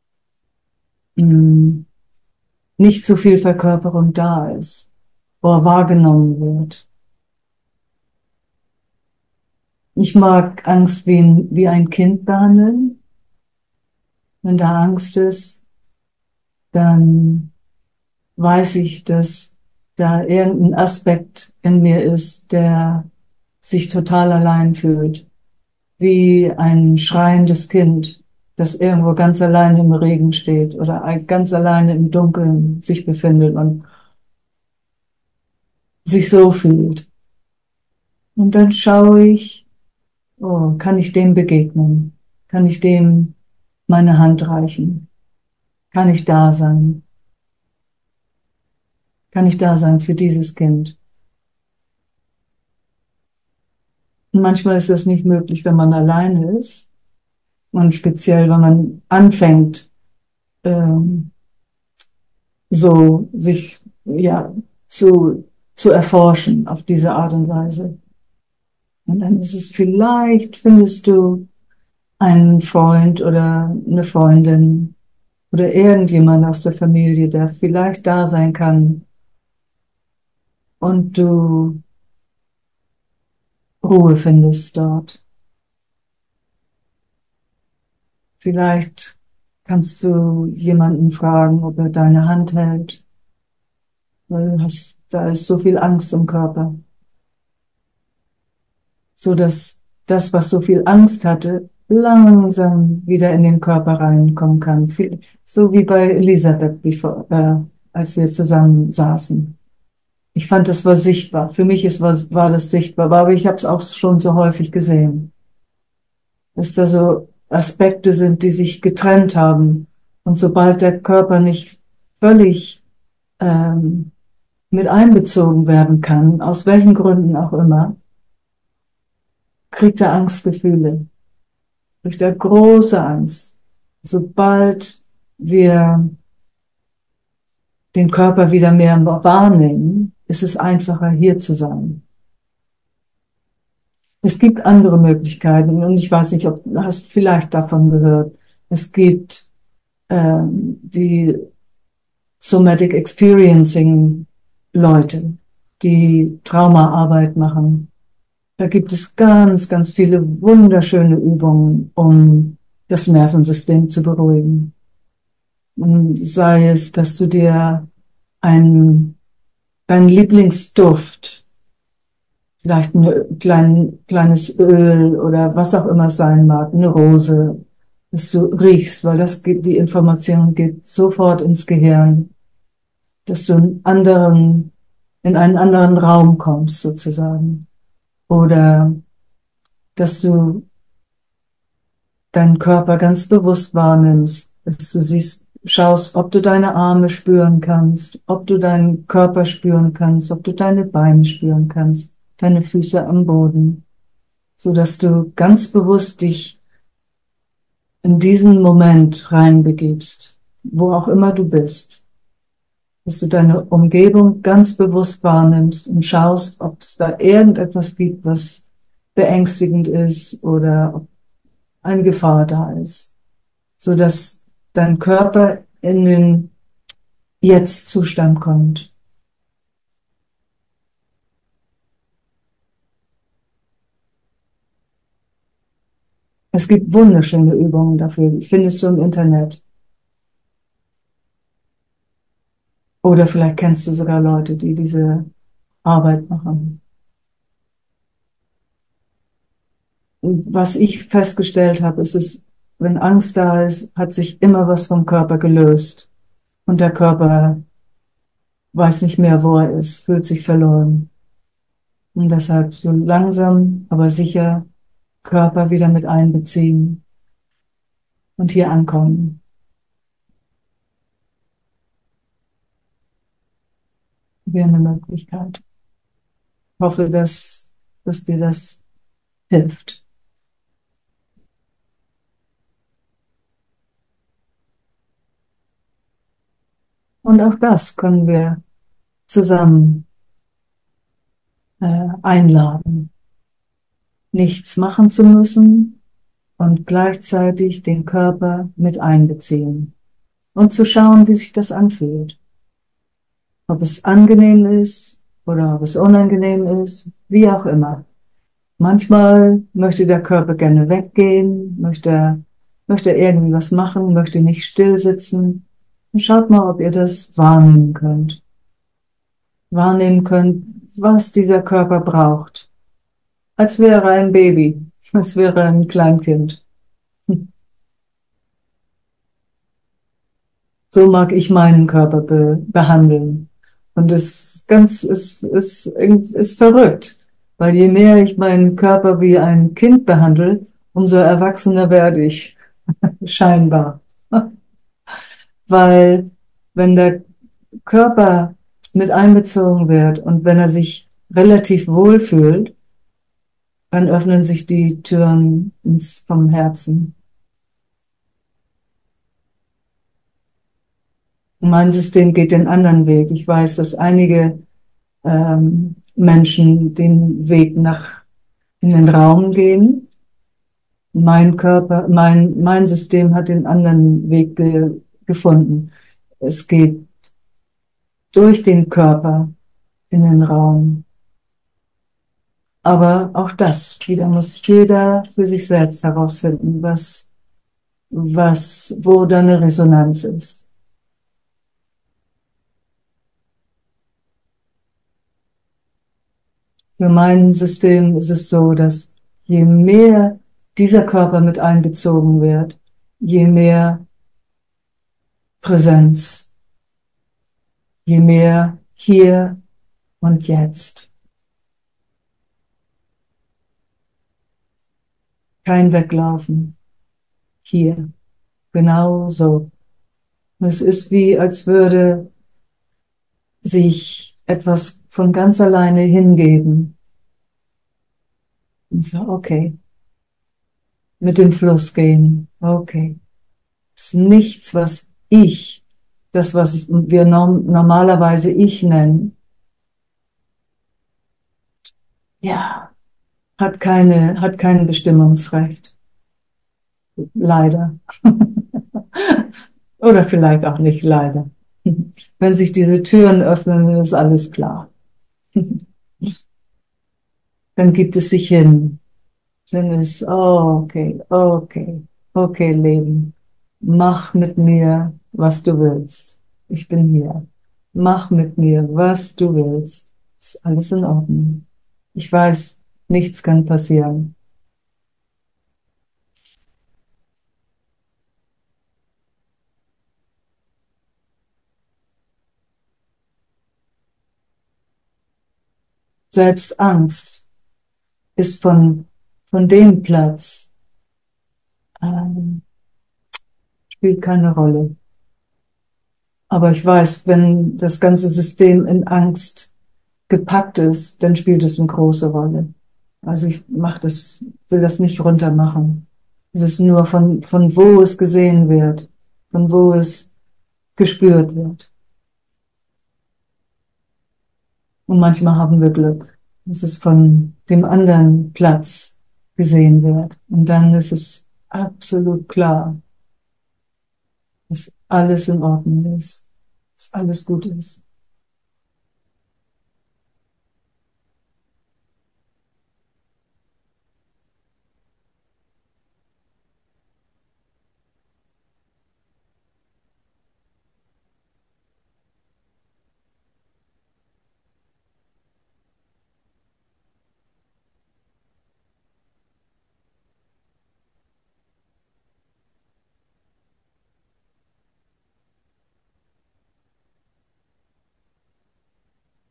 mh, nicht so viel Verkörperung da ist, oder wahrgenommen wird. Ich mag Angst wie ein, wie ein Kind behandeln. Wenn da Angst ist, dann weiß ich, dass da irgendein Aspekt in mir ist, der sich total allein fühlt. Wie ein schreiendes Kind, das irgendwo ganz alleine im Regen steht oder ganz alleine im Dunkeln sich befindet und sich so fühlt. Und dann schaue ich, oh, kann ich dem begegnen? Kann ich dem meine Hand reichen? Kann ich da sein? Kann ich da sein für dieses Kind? Und manchmal ist das nicht möglich, wenn man alleine ist. Und speziell, wenn man anfängt, ähm, so sich ja zu zu erforschen auf diese Art und Weise. Und dann ist es vielleicht, findest du einen Freund oder eine Freundin oder irgendjemand aus der Familie, der vielleicht da sein kann und du Ruhe findest dort. Vielleicht kannst du jemanden fragen, ob er deine Hand hält, weil du hast, da ist so viel Angst im Körper, so dass das, was so viel Angst hatte, langsam wieder in den Körper reinkommen kann. So wie bei Elisabeth, bevor, äh, als wir zusammen saßen. Ich fand, das war sichtbar. Für mich ist, war, war das sichtbar, aber ich habe es auch schon so häufig gesehen, dass da so Aspekte sind, die sich getrennt haben. Und sobald der Körper nicht völlig ähm, mit einbezogen werden kann, aus welchen Gründen auch immer, kriegt er Angstgefühle, kriegt er große Angst. Sobald wir den Körper wieder mehr wahrnehmen, ist es einfacher, hier zu sein. Es gibt andere Möglichkeiten und ich weiß nicht, ob du hast vielleicht davon gehört. Es gibt ähm, die Somatic Experiencing Leute, die Traumaarbeit machen. Da gibt es ganz, ganz viele wunderschöne Übungen, um das Nervensystem zu beruhigen. Und sei es, dass du dir einen, deinen Lieblingsduft, vielleicht ein klein, kleines Öl oder was auch immer es sein mag, eine Rose, dass du riechst, weil das gibt, die Information geht sofort ins Gehirn, dass du in anderen, in einen anderen Raum kommst, sozusagen. Oder, dass du deinen Körper ganz bewusst wahrnimmst, dass du siehst, schaust, ob du deine Arme spüren kannst, ob du deinen Körper spüren kannst, ob du deine Beine spüren kannst, deine Füße am Boden, so dass du ganz bewusst dich in diesen Moment reinbegibst, wo auch immer du bist, dass du deine Umgebung ganz bewusst wahrnimmst und schaust, ob es da irgendetwas gibt, was beängstigend ist oder ob eine Gefahr da ist, so dass dein Körper in den Jetzt-Zustand kommt. Es gibt wunderschöne Übungen dafür, die findest du im Internet. Oder vielleicht kennst du sogar Leute, die diese Arbeit machen. Und was ich festgestellt habe, ist es, wenn Angst da ist, hat sich immer was vom Körper gelöst. Und der Körper weiß nicht mehr, wo er ist, fühlt sich verloren. Und deshalb so langsam, aber sicher Körper wieder mit einbeziehen. und hier ankommen. Wäre eine Möglichkeit. Ich hoffe, dass, dass dir das hilft. Und auch das können wir zusammen äh, einladen, nichts machen zu müssen und gleichzeitig den Körper mit einbeziehen und zu schauen, wie sich das anfühlt. Ob es angenehm ist oder ob es unangenehm ist, wie auch immer. Manchmal möchte der Körper gerne weggehen, möchte, möchte irgendwie was machen, möchte nicht still sitzen. Und schaut mal, ob ihr das wahrnehmen könnt. Wahrnehmen könnt, was dieser Körper braucht. Als wäre ein Baby, als wäre ein Kleinkind. So mag ich meinen Körper be behandeln. Und es ist ganz, es ist, ist, ist verrückt. Weil je mehr ich meinen Körper wie ein Kind behandle, umso erwachsener werde ich. Scheinbar. Weil wenn der Körper mit einbezogen wird und wenn er sich relativ wohl fühlt, dann öffnen sich die Türen ins, vom Herzen. Und mein System geht den anderen Weg. Ich weiß, dass einige ähm, Menschen den Weg nach in den Raum gehen. Mein Körper, mein mein System hat den anderen Weg ge gefunden. Es geht durch den Körper in den Raum. Aber auch das wieder muss jeder für sich selbst herausfinden, was was wo da eine Resonanz ist. Für mein System ist es so, dass je mehr dieser Körper mit einbezogen wird, je mehr Präsenz, je mehr hier und jetzt. Kein Weglaufen. Hier. Genau so. Es ist wie, als würde sich etwas von ganz alleine hingeben. Und so, okay. Mit dem Fluss gehen. Okay. Es ist nichts, was ich, das, was wir norm normalerweise ich nennen, ja, hat keine, hat kein Bestimmungsrecht. Leider. Oder vielleicht auch nicht leider. Wenn sich diese Türen öffnen, ist alles klar. Dann gibt es sich hin. Dann ist, oh, okay, okay, okay, Leben. Mach mit mir, was du willst. Ich bin hier. Mach mit mir, was du willst. Ist alles in Ordnung. Ich weiß, nichts kann passieren. Selbst Angst ist von, von dem Platz, ähm, spielt keine Rolle. Aber ich weiß, wenn das ganze System in Angst gepackt ist, dann spielt es eine große Rolle. Also ich mach das, will das nicht runter machen. Es ist nur von, von wo es gesehen wird, von wo es gespürt wird. Und manchmal haben wir Glück, dass es von dem anderen Platz gesehen wird. Und dann ist es absolut klar, dass alles in Ordnung ist, dass alles gut ist.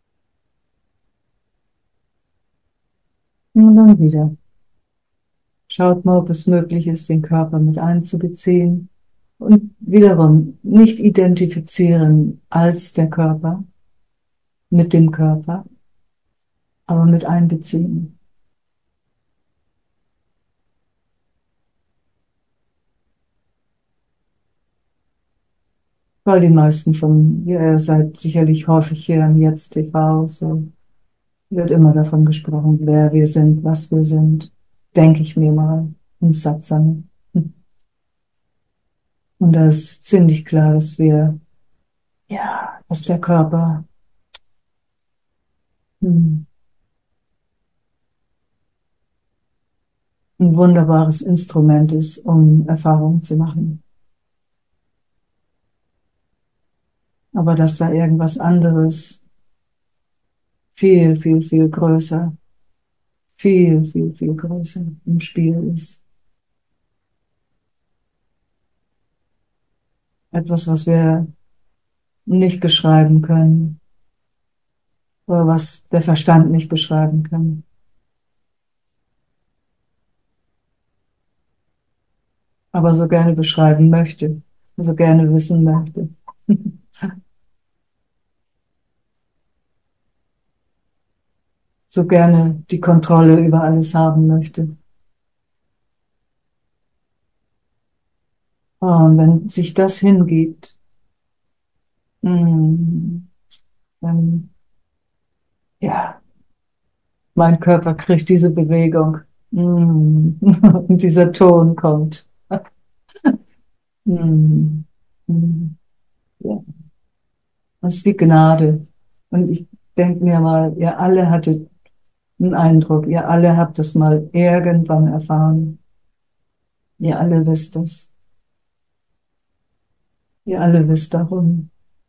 Und dann wieder. Schaut mal, ob es möglich ist, den Körper mit einzubeziehen. Und wiederum nicht identifizieren als der Körper, mit dem Körper, aber mit einbeziehen. Weil die meisten von, ihr seid sicherlich häufig hier am Jetzt T V, so wird immer davon gesprochen, wer wir sind, was wir sind, denke ich mir mal im Satsang. Und da ist ziemlich klar, dass wir, ja, dass der Körper hm, ein wunderbares Instrument ist, um Erfahrungen zu machen. Aber dass da irgendwas anderes viel, viel, viel größer, viel, viel, viel größer im Spiel ist. Etwas, was wir nicht beschreiben können, oder was der Verstand nicht beschreiben kann. Aber so gerne beschreiben möchte, so gerne wissen möchte. So gerne die Kontrolle über alles haben möchte. Oh, und wenn sich das hingibt, mm, dann, ja, mein Körper kriegt diese Bewegung, mm, und dieser Ton kommt. Mm, mm, ja. Das ist wie Gnade. Und ich denke mir mal, ihr alle hattet einen Eindruck, ihr alle habt das mal irgendwann erfahren. Ihr alle wisst das. Ihr alle wisst darum.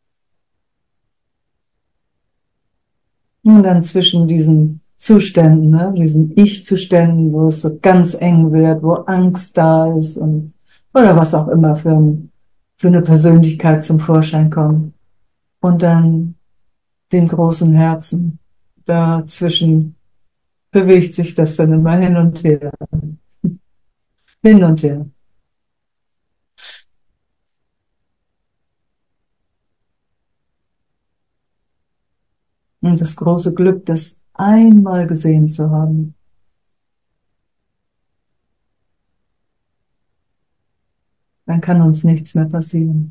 Und dann zwischen diesen Zuständen, ne, diesen Ich-Zuständen, wo es so ganz eng wird, wo Angst da ist und oder was auch immer für, ein, für eine Persönlichkeit zum Vorschein kommt. Und dann den großen Herzen. Dazwischen bewegt sich das dann immer hin und her. Hin und her. Und das große Glück, das einmal gesehen zu haben. Dann kann uns nichts mehr passieren.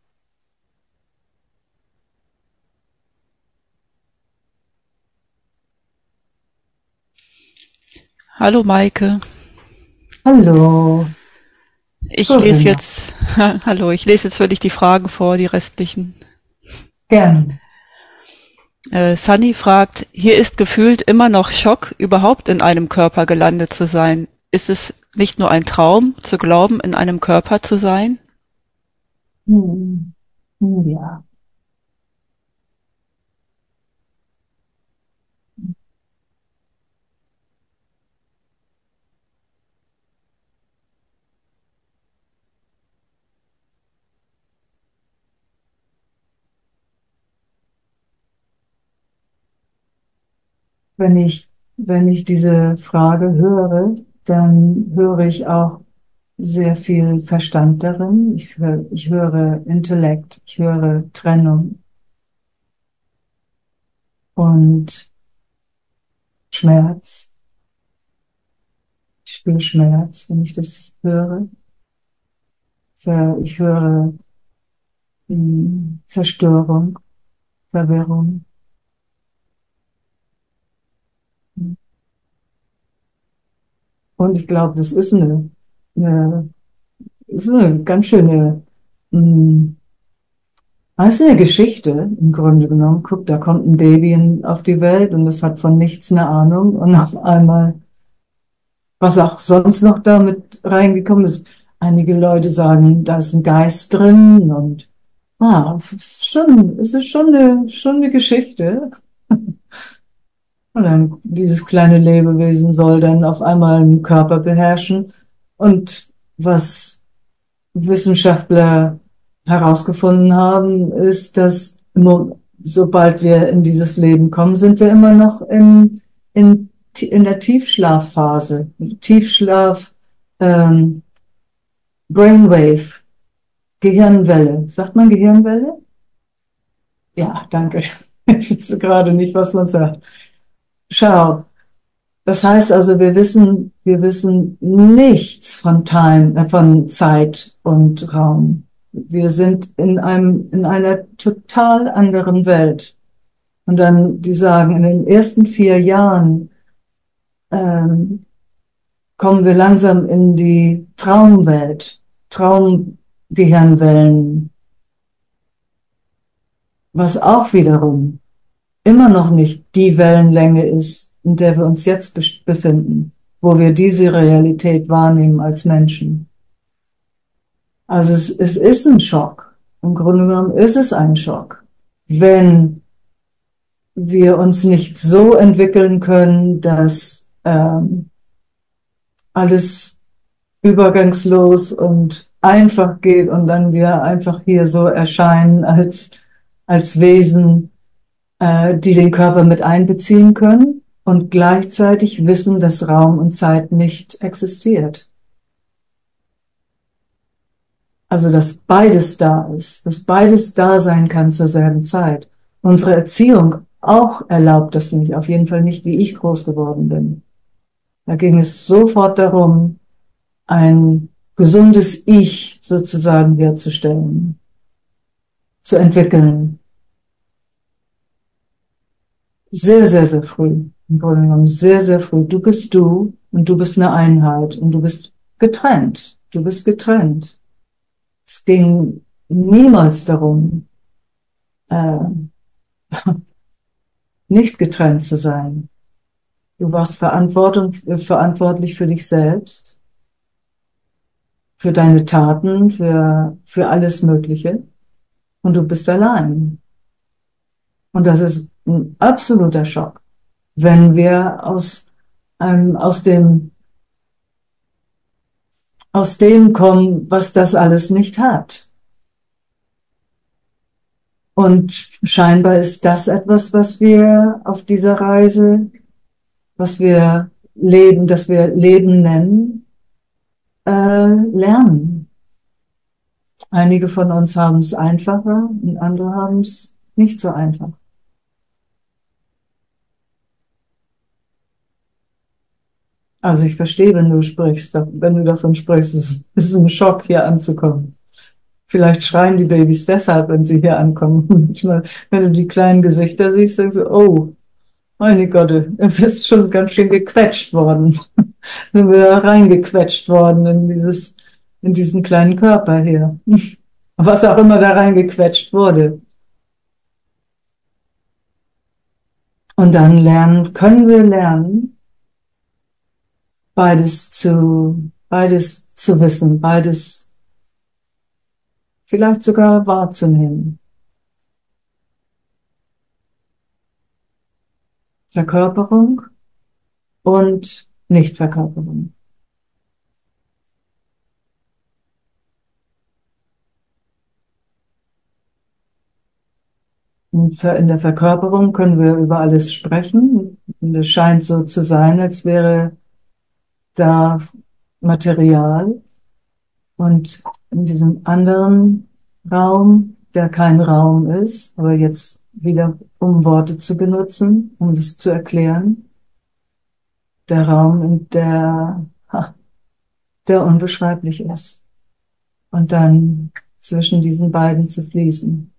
Hallo Maike. Hallo. Ich Corinna. lese jetzt, hallo, ich lese jetzt wirklich die Fragen vor, die restlichen. Gern. Äh, Sunny fragt, hier ist gefühlt immer noch Schock, überhaupt in einem Körper gelandet zu sein. Ist es nicht nur ein Traum, zu glauben, in einem Körper zu sein? Hm. Ja. Wenn ich, wenn ich diese Frage höre, dann höre ich auch sehr viel Verstand darin. Ich höre, ich höre Intellekt, ich höre Trennung und Schmerz. Ich spüre Schmerz, wenn ich das höre. Ich höre mh, Zerstörung, Verwirrung. Und ich glaube, das ist eine, eine, ist eine ganz schöne, mh, das ist eine Geschichte im Grunde genommen. Guck, da kommt ein Baby in, auf die Welt und das hat von nichts eine Ahnung und auf einmal, was auch sonst noch da mit reingekommen ist. Einige Leute sagen, da ist ein Geist drin und ah, es ist schon, es ist schon eine, schon eine Geschichte. Und dann dieses kleine Lebewesen soll dann auf einmal einen Körper beherrschen. Und was Wissenschaftler herausgefunden haben, ist, dass nur, sobald wir in dieses Leben kommen, sind wir immer noch in, in, in der Tiefschlafphase. Tiefschlaf ähm, Brainwave, Gehirnwelle. Sagt man Gehirnwelle? Ja, danke. Ich wusste gerade nicht, was man sagt. Schau, das heißt also, wir wissen, wir wissen nichts von Time, äh, von Zeit und Raum. Wir sind in einem, in einer total anderen Welt. Und dann, die sagen, in den ersten vier Jahren ähm, kommen wir langsam in die Traumwelt, Traumgehirnwellen, was auch wiederum immer noch nicht die Wellenlänge ist, in der wir uns jetzt befinden, wo wir diese Realität wahrnehmen als Menschen. Also es, es ist ein Schock. Im Grunde genommen ist es ein Schock, wenn wir uns nicht so entwickeln können, dass ähm, alles übergangslos und einfach geht und dann wir einfach hier so erscheinen als, als Wesen, äh, die den Körper mit einbeziehen können und gleichzeitig wissen, dass Raum und Zeit nicht existiert. Also, dass beides da ist, dass beides da sein kann zur selben Zeit. Unsere Erziehung auch erlaubt das nicht, auf jeden Fall nicht, wie ich groß geworden bin. Da ging es sofort darum, ein gesundes Ich sozusagen herzustellen, zu entwickeln. Sehr, sehr, sehr früh. Im Grunde genommen sehr, sehr früh. Du bist du und du bist eine Einheit und du bist getrennt. Du bist getrennt. Es ging niemals darum, äh, nicht getrennt zu sein. Du warst Verantwortung, verantwortlich für dich selbst, für deine Taten, für, für alles Mögliche. Und du bist allein. Und das ist ein absoluter Schock, wenn wir aus, ähm, aus dem, aus dem kommen, was das alles nicht hat. Und scheinbar ist das etwas, was wir auf dieser Reise, was wir leben, das wir Leben nennen, äh, lernen. Einige von uns haben es einfacher und andere haben es nicht so einfach. Also ich verstehe, wenn du sprichst, wenn du davon sprichst, es ist ein Schock, hier anzukommen. Vielleicht schreien die Babys deshalb, wenn sie hier ankommen. Manchmal, wenn du die kleinen Gesichter siehst, denkst du, oh, meine Gott, du bist schon ganz schön gequetscht worden. Sind wir da reingequetscht worden in dieses, in diesen kleinen Körper hier. Was auch immer da reingequetscht wurde. Und dann lernen, können wir lernen, beides zu, beides zu wissen, beides vielleicht sogar wahrzunehmen. Verkörperung und Nichtverkörperung. Und in der Verkörperung können wir über alles sprechen. Und es scheint so zu sein, als wäre da Material. Und in diesem anderen Raum, der kein Raum ist, aber jetzt wieder um Worte zu benutzen, um das zu erklären, der Raum, in der, ha, der unbeschreiblich ist. Und dann zwischen diesen beiden zu fließen.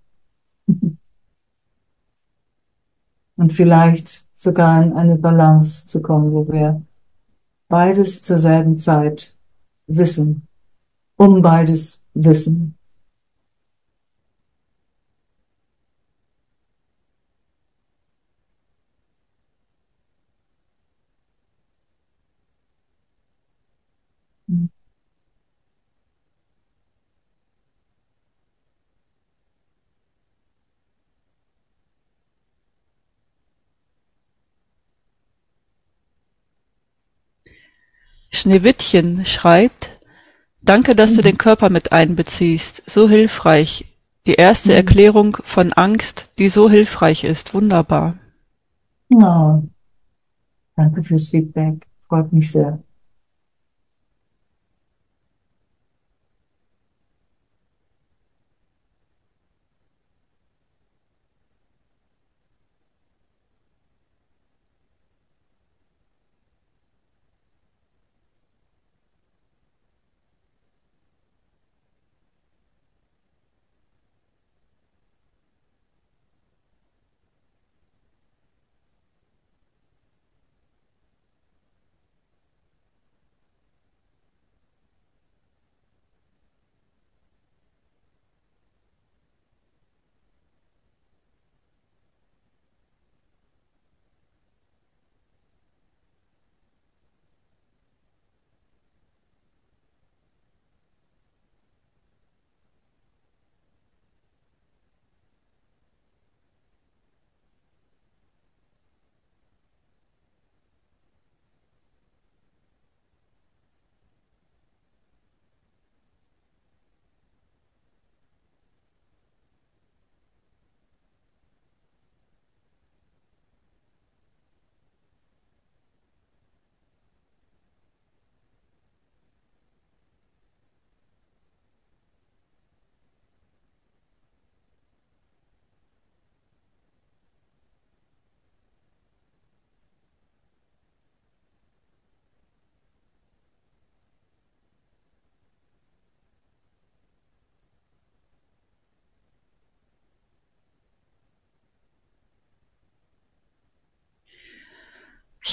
Und vielleicht sogar in eine Balance zu kommen, wo wir beides zur selben Zeit wissen, um beides wissen. Schneewittchen schreibt, danke, dass du den Körper mit einbeziehst. So hilfreich. Die erste mhm. Erklärung von Angst, die so hilfreich ist. Wunderbar. Ja, danke fürs Feedback. Freut mich sehr.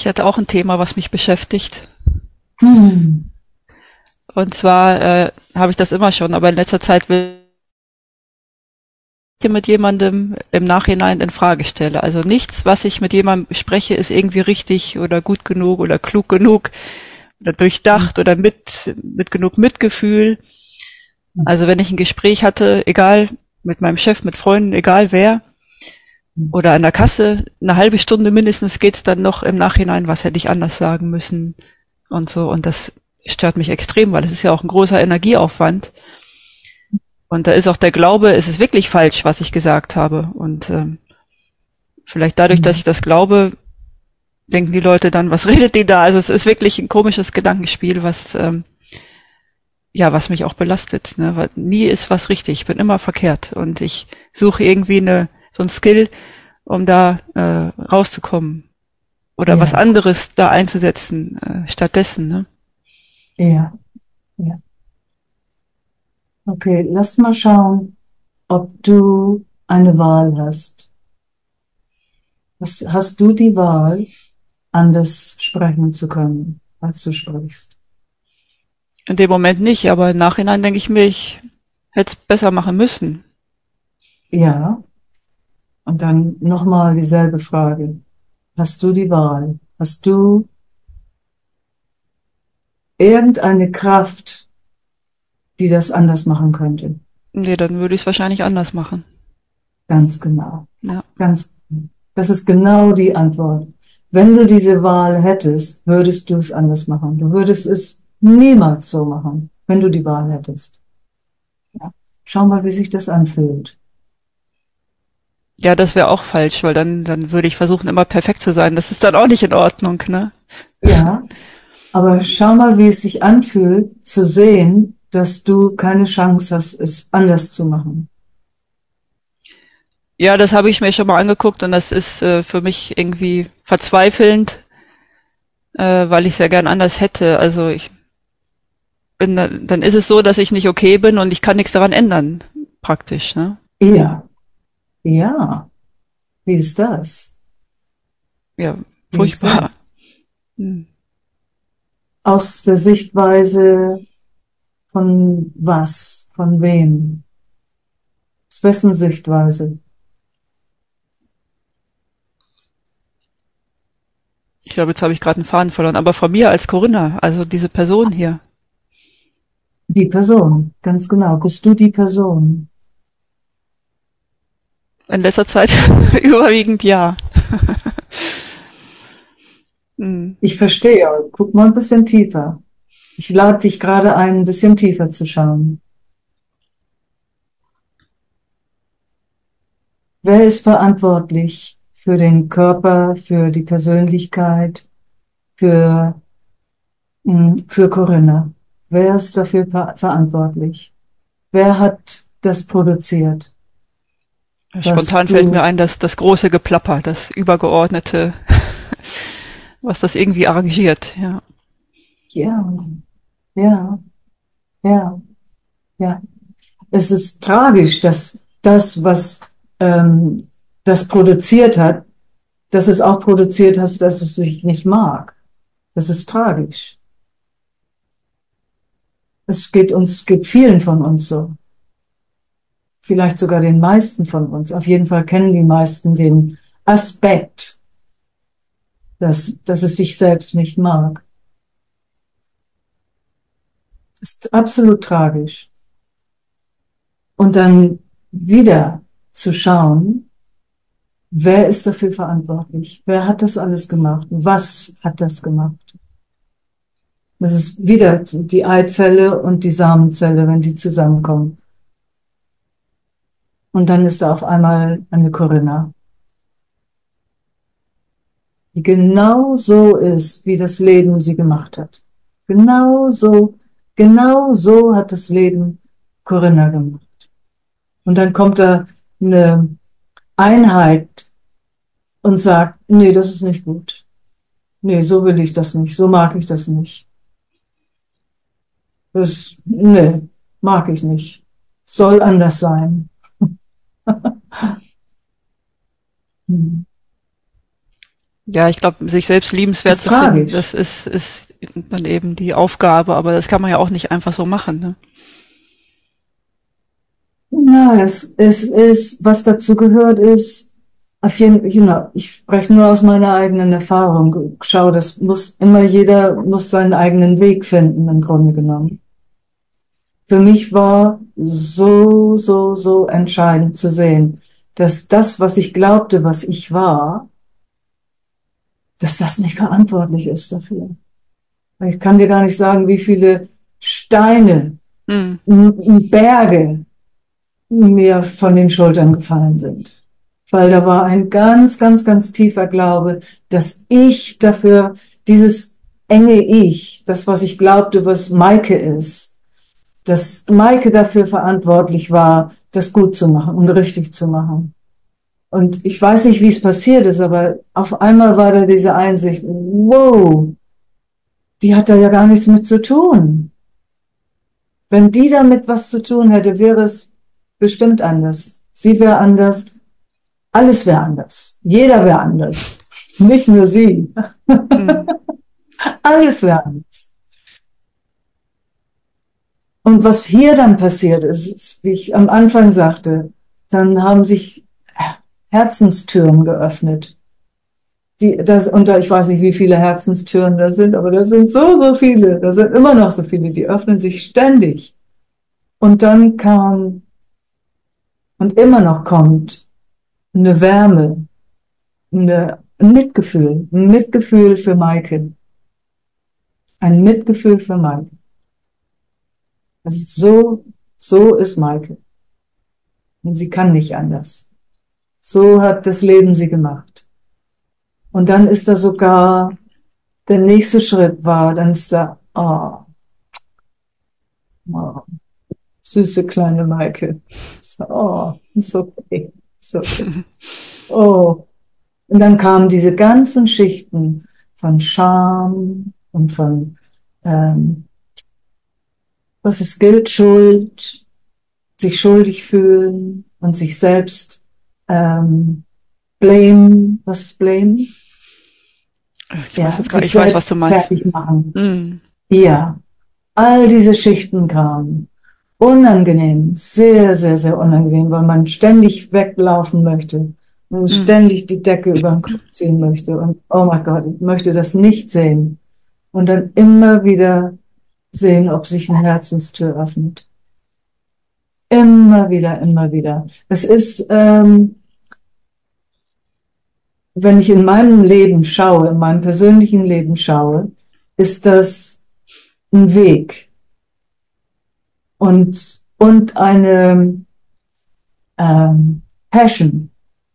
Ich hatte auch ein Thema, was mich beschäftigt. Hm. Und zwar äh, habe ich das immer schon, aber in letzter Zeit will ich mit jemandem im Nachhinein in Frage stelle. Also nichts, was ich mit jemandem spreche, ist irgendwie richtig oder gut genug oder klug genug oder durchdacht oder mit mit genug Mitgefühl. Also wenn ich ein Gespräch hatte, egal mit meinem Chef, mit Freunden, egal wer, oder an der Kasse, eine halbe Stunde mindestens geht's dann noch im Nachhinein, was hätte ich anders sagen müssen und so. Und das stört mich extrem, weil es ist ja auch ein großer Energieaufwand. Und da ist auch der Glaube, es ist wirklich falsch, was ich gesagt habe. Und ähm, vielleicht dadurch, dass ich das glaube, denken die Leute dann, was redet die da? Also es ist wirklich ein komisches Gedankenspiel, was ähm, ja, was mich auch belastet. Ne? Weil nie ist was richtig, ich bin immer verkehrt. Und ich suche irgendwie eine so ein Skill, um da äh, rauszukommen. Oder Ja. was anderes da einzusetzen äh, stattdessen. Ne? Ja, ja. Okay, lass mal schauen, ob du eine Wahl hast. Hast, hast du die Wahl, anders sprechen zu können, als du sprichst? In dem Moment nicht, aber im Nachhinein denke ich mir, ich hätte es besser machen müssen. Ja. Und dann nochmal dieselbe Frage. Hast du die Wahl? Hast du irgendeine Kraft, die das anders machen könnte? Nee, dann würde ich es wahrscheinlich anders machen. Ganz genau. Ja. Ganz genau. Das ist genau die Antwort. Wenn du diese Wahl hättest, würdest du es anders machen. Du würdest es niemals so machen, wenn du die Wahl hättest. Ja. Schau mal, wie sich das anfühlt. Ja, das wäre auch falsch, weil dann, dann würde ich versuchen, immer perfekt zu sein. Das ist dann auch nicht in Ordnung, ne? Ja, aber schau mal, wie es sich anfühlt, zu sehen, dass du keine Chance hast, es anders zu machen. Ja, das habe ich mir schon mal angeguckt und das ist äh, für mich irgendwie verzweifelnd, äh, weil ich es ja gern anders hätte. Also ich bin, da- dann ist es so, dass ich nicht okay bin und ich kann nichts daran ändern, praktisch, ne? Ja, ja. Wie ist das? Ja, Wie ist das? furchtbar. Hm. Aus der Sichtweise von was? Von wem? Aus wessen Sichtweise? Ich glaube, jetzt habe ich gerade einen Faden verloren, aber von mir als Corinna, also diese Person hier. Die Person, ganz genau. Bist du die Person? In letzter Zeit überwiegend ja. Hm. Ich verstehe. Guck mal ein bisschen tiefer. Ich lade dich gerade ein, ein bisschen tiefer zu schauen. Wer ist verantwortlich für den Körper, für die Persönlichkeit, für, mh, für Corinna? Wer ist dafür ver verantwortlich? Wer hat das produziert? Was Spontan fällt mir du, ein, dass das große Geplapper, das übergeordnete, was das irgendwie arrangiert, ja. ja, ja, ja, ja. Es ist tragisch, dass das, was ähm, das produziert hat, dass es auch produziert hat, dass es sich nicht mag. Das ist tragisch. Es geht uns, es geht vielen von uns so. Vielleicht sogar den meisten von uns. Auf jeden Fall kennen die meisten den Aspekt, dass, dass es sich selbst nicht mag. Das ist absolut tragisch. Und dann wieder zu schauen, wer ist dafür verantwortlich? Wer hat das alles gemacht? Was hat das gemacht? Das ist wieder die Eizelle und die Samenzelle, wenn die zusammenkommen. Und dann ist da auf einmal eine Corinna, die genau so ist, wie das Leben sie gemacht hat. Genau so, genau so hat das Leben Corinna gemacht. Und dann kommt da eine Einheit und sagt, nee, das ist nicht gut. Nee, so will ich das nicht, so mag ich das nicht. Das, nee, mag ich nicht. Soll anders sein. Hm. Ja, ich glaube, sich selbst liebenswert Ist zu finden, tragisch. das ist, ist dann eben die Aufgabe, aber das kann man ja auch nicht einfach so machen, ne? Na, es, es ist, was dazu gehört, ist, auf jeden, you know, ich spreche nur aus meiner eigenen Erfahrung. Schau, das muss immer jeder muss seinen eigenen Weg finden, im Grunde genommen. Für mich war so, so, so entscheidend zu sehen, dass das, was ich glaubte, was ich war, dass das nicht verantwortlich ist dafür. Ich kann dir gar nicht sagen, wie viele Steine, Hm. m- Berge mir von den Schultern gefallen sind. Weil da war ein ganz, ganz, ganz tiefer Glaube, dass ich dafür, dieses enge Ich, das, was ich glaubte, was Maike ist, dass Maike dafür verantwortlich war, das gut zu machen und richtig zu machen. Und ich weiß nicht, wie es passiert ist, aber auf einmal war da diese Einsicht, wow, die hat da ja gar nichts mit zu tun. Wenn die damit was zu tun hätte, wäre es bestimmt anders. Sie wäre anders, alles wäre anders. Jeder wäre anders. Nicht nur sie. Hm. Alles wäre anders. Und was hier dann passiert ist, ist, wie ich am Anfang sagte, dann haben sich Herzenstüren geöffnet. Die, das, und da, ich weiß nicht, wie viele Herzenstüren da sind, aber da sind so, so viele. Da sind immer noch so viele, die öffnen sich ständig. Und dann kam, und immer noch kommt, eine Wärme, eine, ein Mitgefühl, ein Mitgefühl für Maike. Ein Mitgefühl für Maike. Das ist so, so ist Maike. Und sie kann nicht anders. So hat das Leben sie gemacht. Und dann ist da sogar, der nächste Schritt war, dann ist da, oh, oh süße kleine Maike. So, oh, ist okay, ist okay. Oh. Und dann kamen diese ganzen Schichten von Scham und von, ähm, was ist Guilt, Schuld, sich schuldig fühlen und sich selbst ähm, blame, was ist blame? Ich Ja, weiß jetzt gar sich ich weiß, was du selbst meinst. fertig machen. Hm. Ja, all diese Schichten kamen. Unangenehm, sehr, sehr, sehr unangenehm, weil man ständig weglaufen möchte und Hm. ständig die Decke über den Kopf ziehen möchte und oh mein Gott, ich möchte das nicht sehen. Und dann immer wieder sehen, ob sich eine Herzenstür öffnet. Immer wieder, immer wieder. Es ist, ähm, wenn ich in meinem Leben schaue, in meinem persönlichen Leben schaue, ist das ein Weg und und eine ähm, Passion,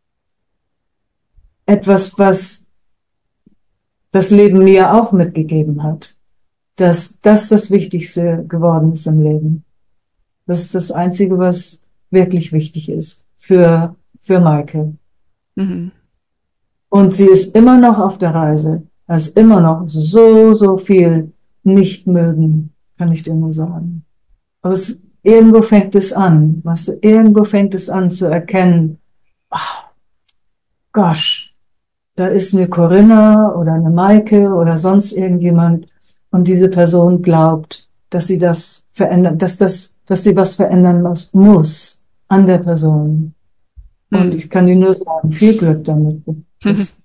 etwas, was das Leben mir auch mitgegeben hat, dass das das Wichtigste geworden ist im Leben. Das ist das Einzige, was wirklich wichtig ist für für Maike. Mhm. Und sie ist immer noch auf der Reise. Da ist immer noch so, so viel nicht mögen, kann ich dir nur sagen. Aber es, irgendwo fängt es an, weißt du, irgendwo fängt es an zu erkennen, ach, gosh, da ist eine Corinna oder eine Maike oder sonst irgendjemand und diese Person glaubt, dass sie das verändern, dass das, dass sie was verändern muss, muss an der Person. Und Hm. ich kann dir nur sagen, viel Glück damit. Das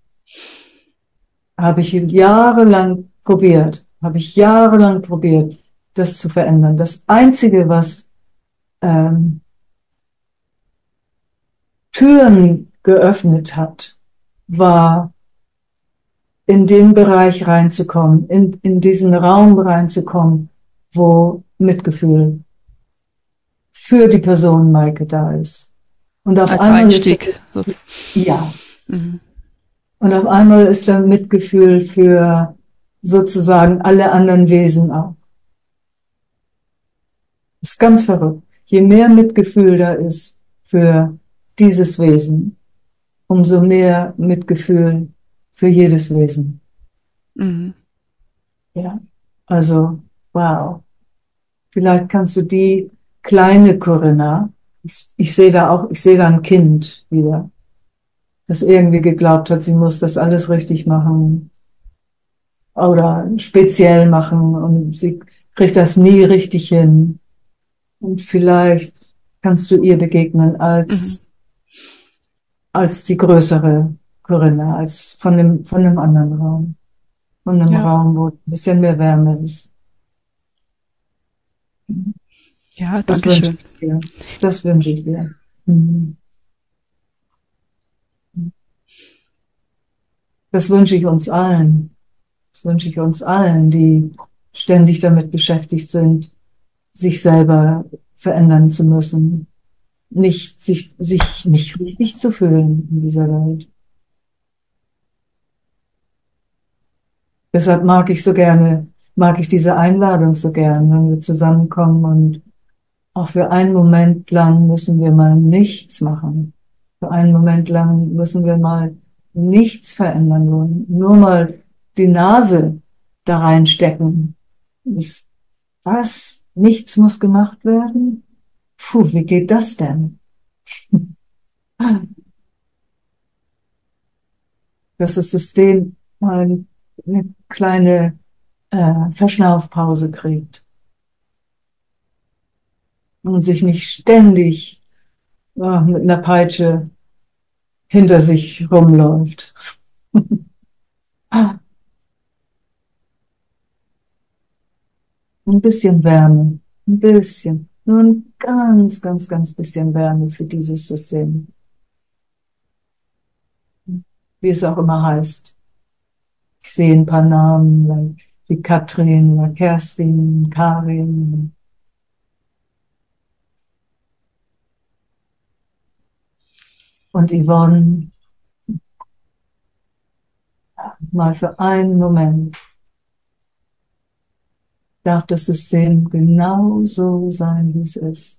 habe ich jahrelang probiert, habe ich jahrelang probiert, das zu verändern. Das Einzige, was ähm, Türen geöffnet hat, war in den Bereich reinzukommen, in, in diesen Raum reinzukommen, wo Mitgefühl für die Person Maike da ist. Und auf Als einmal ist da, Einstieg. So. ja, Mhm. und auf einmal ist da Mitgefühl für sozusagen alle anderen Wesen auch. Das ist ganz verrückt. Je mehr Mitgefühl da ist für dieses Wesen, umso mehr Mitgefühl für jedes Wesen. Mhm. Ja, also, wow. Vielleicht kannst du die kleine Corinna, ich, ich sehe da auch, ich sehe da ein Kind wieder, das irgendwie geglaubt hat, sie muss das alles richtig machen oder speziell machen und sie kriegt das nie richtig hin. Und vielleicht kannst du ihr begegnen als, Mhm. als die größere Corinna, als von dem, von einem anderen Raum. Von einem Ja. Raum, wo ein bisschen mehr Wärme ist. Ja, Das danke wünsche schön. ich dir. Das wünsche ich dir. Mhm. Das wünsche ich uns allen. Das wünsche ich uns allen, die ständig damit beschäftigt sind, sich selber verändern zu müssen, nicht, sich, sich nicht richtig zu fühlen in dieser Welt. Deshalb mag ich so gerne, mag ich diese Einladung so gern, wenn wir zusammenkommen und auch für einen Moment lang müssen wir mal nichts machen. Für einen Moment lang müssen wir mal nichts verändern wollen. Nur mal die Nase da reinstecken. Ist, was? Nichts muss gemacht werden? Puh, wie geht das denn? Dass das System mal eine kleine äh, Verschnaufpause kriegt und sich nicht ständig äh, mit einer Peitsche hinter sich rumläuft. Ein bisschen Wärme, ein bisschen, nur ein ganz, ganz, ganz bisschen Wärme für dieses System, wie es auch immer heißt. Ich sehe ein paar Namen, wie Katrin, Kerstin, Karin. Und Yvonne, mal für einen Moment darf das System genau so sein, wie es ist.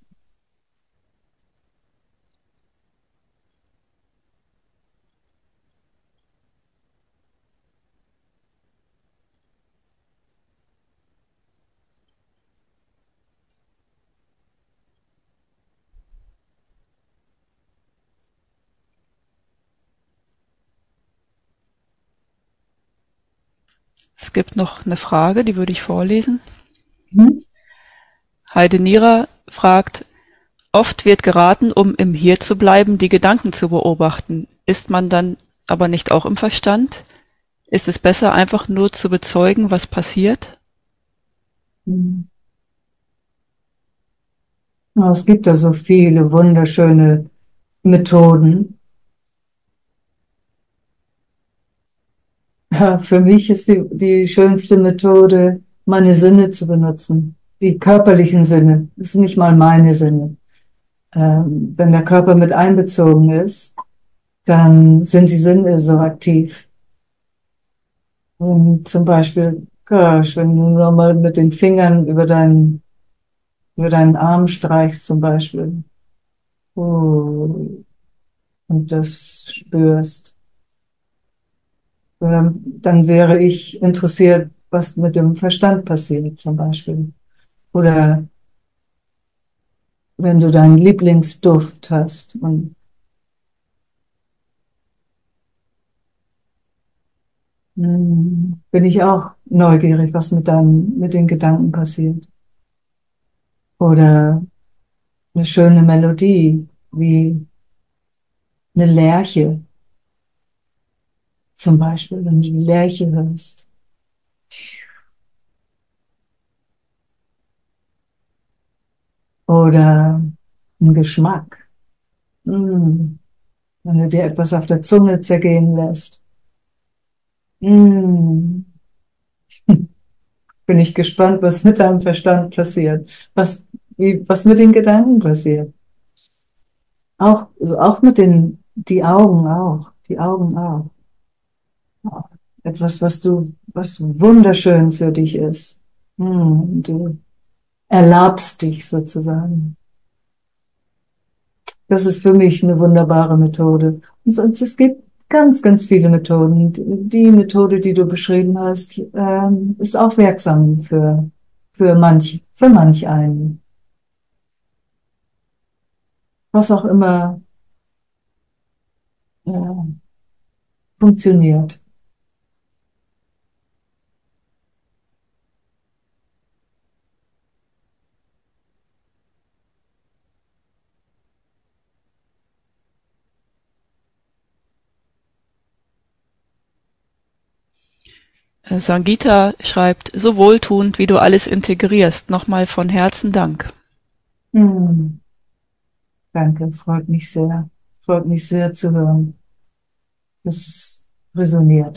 Es gibt noch eine Frage, die würde ich vorlesen. Hm? Heide Nira fragt, oft wird geraten, um im Hier zu bleiben, die Gedanken zu beobachten. Ist man dann aber nicht auch im Verstand? Ist es besser, einfach nur zu bezeugen, was passiert? Hm. Ja, es gibt da so viele wunderschöne Methoden. Ja, für mich ist die, die schönste Methode, meine Sinne zu benutzen. Die körperlichen Sinne. Das sind nicht mal meine Sinne. Ähm, wenn der Körper mit einbezogen ist, dann sind die Sinne so aktiv. Und zum Beispiel, gosh, wenn du nur mal mit den Fingern über deinen, über deinen Arm streichst zum Beispiel. Oh, und das spürst. Dann, dann wäre ich interessiert, was mit dem Verstand passiert zum Beispiel. Oder wenn du deinen Lieblingsduft hast und mh, bin ich auch neugierig, was mit deinem, mit den Gedanken passiert. Oder eine schöne Melodie, wie eine Lerche zum Beispiel, wenn du die Lerche hörst. Oder ein Geschmack. Mm, wenn du dir etwas auf der Zunge zergehen lässt. Mm, bin ich gespannt, was mit deinem Verstand passiert. Was, wie, was mit den Gedanken passiert. Auch, also auch mit den, die Augen auch. Die Augen auch. Etwas, was du, was wunderschön für dich ist. Mm, du erlabst dich sozusagen. Das ist für mich eine wunderbare Methode. Und sonst, es gibt ganz, ganz viele Methoden. Die Methode, die du beschrieben hast, ähm, ist auch wirksam für, für manch, für manch einen. Was auch immer, ja, funktioniert. Sangita schreibt, so wohltuend, wie du alles integrierst. Nochmal von Herzen Dank. Hm. Danke, freut mich sehr. Freut mich sehr zu hören, dass es resoniert.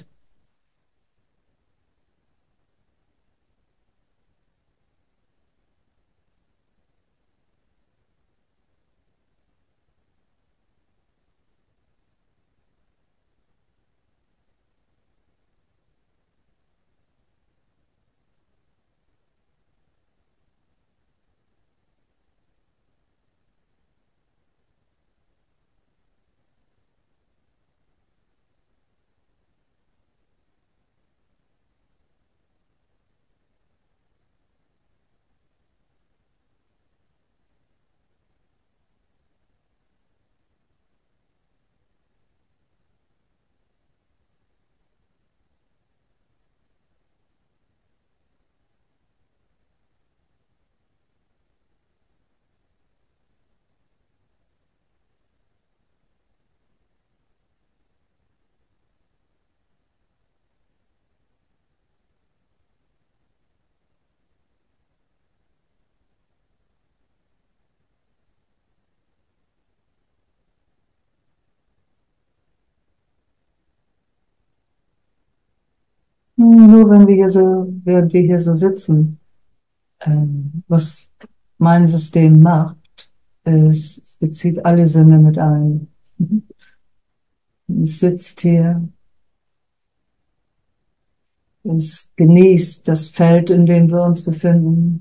Nur wenn wir hier so, während wir hier so sitzen, ähm, was mein System macht, ist, es bezieht alle Sinne mit ein. Es sitzt hier, es genießt das Feld, in dem wir uns befinden.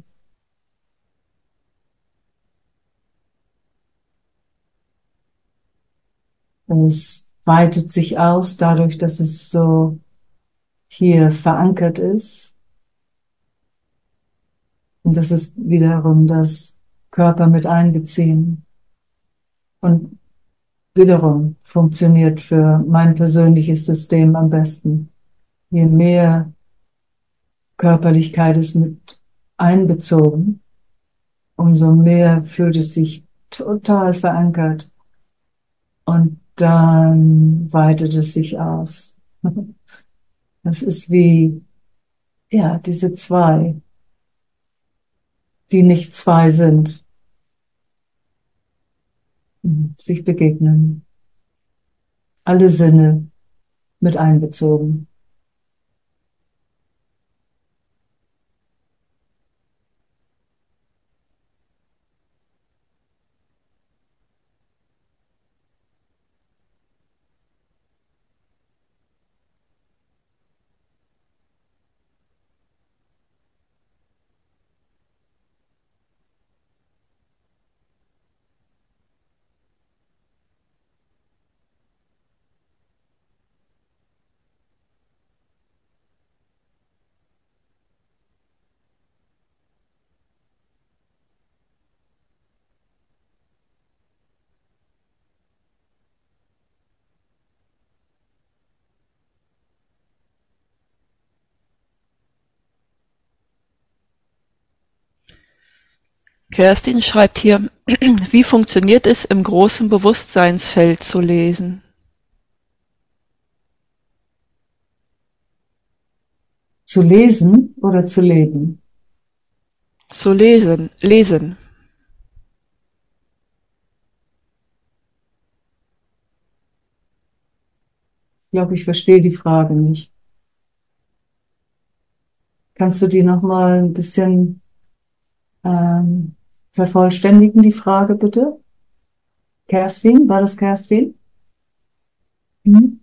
Es weitet sich aus, dadurch, dass es so hier verankert ist. Und das ist wiederum das Körper mit einbeziehen. Und wiederum funktioniert für mein persönliches System am besten. Je mehr Körperlichkeit ist mit einbezogen, umso mehr fühlt es sich total verankert. Und dann weitet es sich aus. Das ist wie, ja, diese zwei, die nicht zwei sind, sich begegnen. Alle Sinne mit einbezogen. Kerstin schreibt hier, wie funktioniert es, im großen Bewusstseinsfeld zu lesen? Zu lesen oder zu leben? Zu lesen, lesen. Ich glaube, ich verstehe die Frage nicht. Kannst du die nochmal ein bisschen ähm, vervollständigen, die Frage bitte? Kerstin, war das Kerstin? Mhm.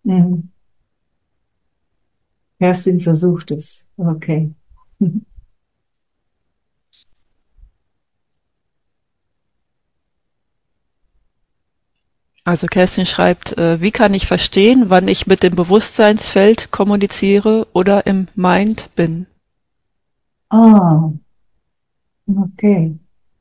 Mhm. Kerstin versucht es. Okay. Also Kerstin schreibt, äh, wie kann ich verstehen, wann ich mit dem Bewusstseinsfeld kommuniziere oder im Mind bin? Ah, okay.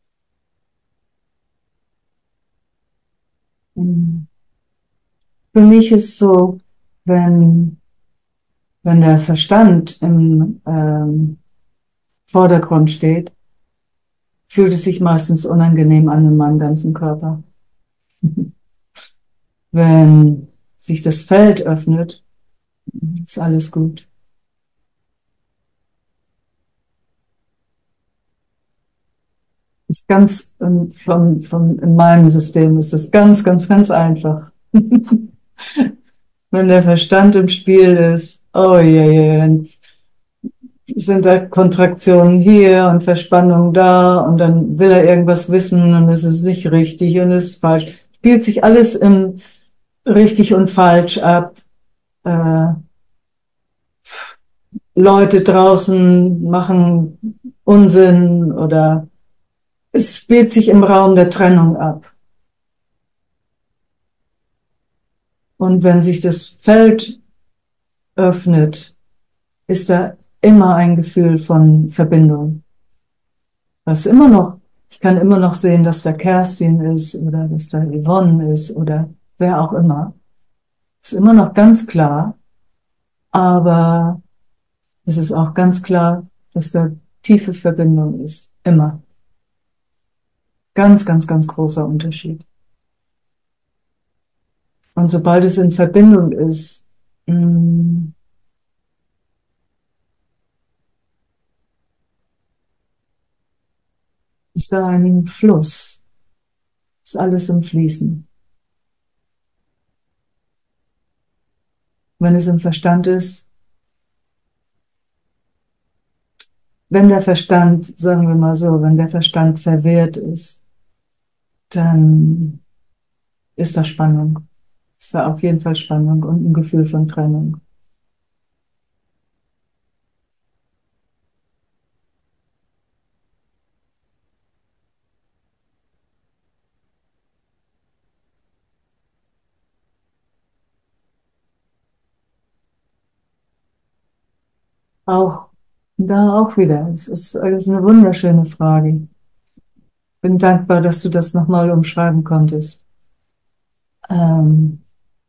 Mhm. Für mich ist so, wenn, wenn der Verstand im ähm, Vordergrund steht, fühlt es sich meistens unangenehm an in meinem ganzen Körper. Wenn sich das Feld öffnet, ist alles gut. Ist ganz ähm, von, von in meinem System ist es ganz, ganz, ganz einfach. Wenn der Verstand im Spiel ist, oh je, je, dann sind da Kontraktionen hier und Verspannungen da und dann will er irgendwas wissen und es ist nicht richtig und es ist falsch. Spielt sich alles im richtig und falsch ab. Äh, Leute draußen machen Unsinn oder es spielt sich im Raum der Trennung ab. Und wenn sich das Feld öffnet, ist da immer ein Gefühl von Verbindung. Was immer noch, ich kann immer noch sehen, dass da Kerstin ist oder dass da Yvonne ist oder wer auch immer. Ist immer noch ganz klar, aber es ist auch ganz klar, dass da tiefe Verbindung ist. Immer. Ganz, ganz, ganz großer Unterschied. Und sobald es in Verbindung ist, mh, ist da ein Fluss. Ist alles im Fließen. Wenn es im Verstand ist, wenn der Verstand, sagen wir mal so, wenn der Verstand verwehrt ist, dann ist da Spannung. Ist da auf jeden Fall Spannung und ein Gefühl von Trennung. Auch, da auch wieder. Es ist alles eine wunderschöne Frage. Bin dankbar, dass du das nochmal umschreiben konntest. Ähm,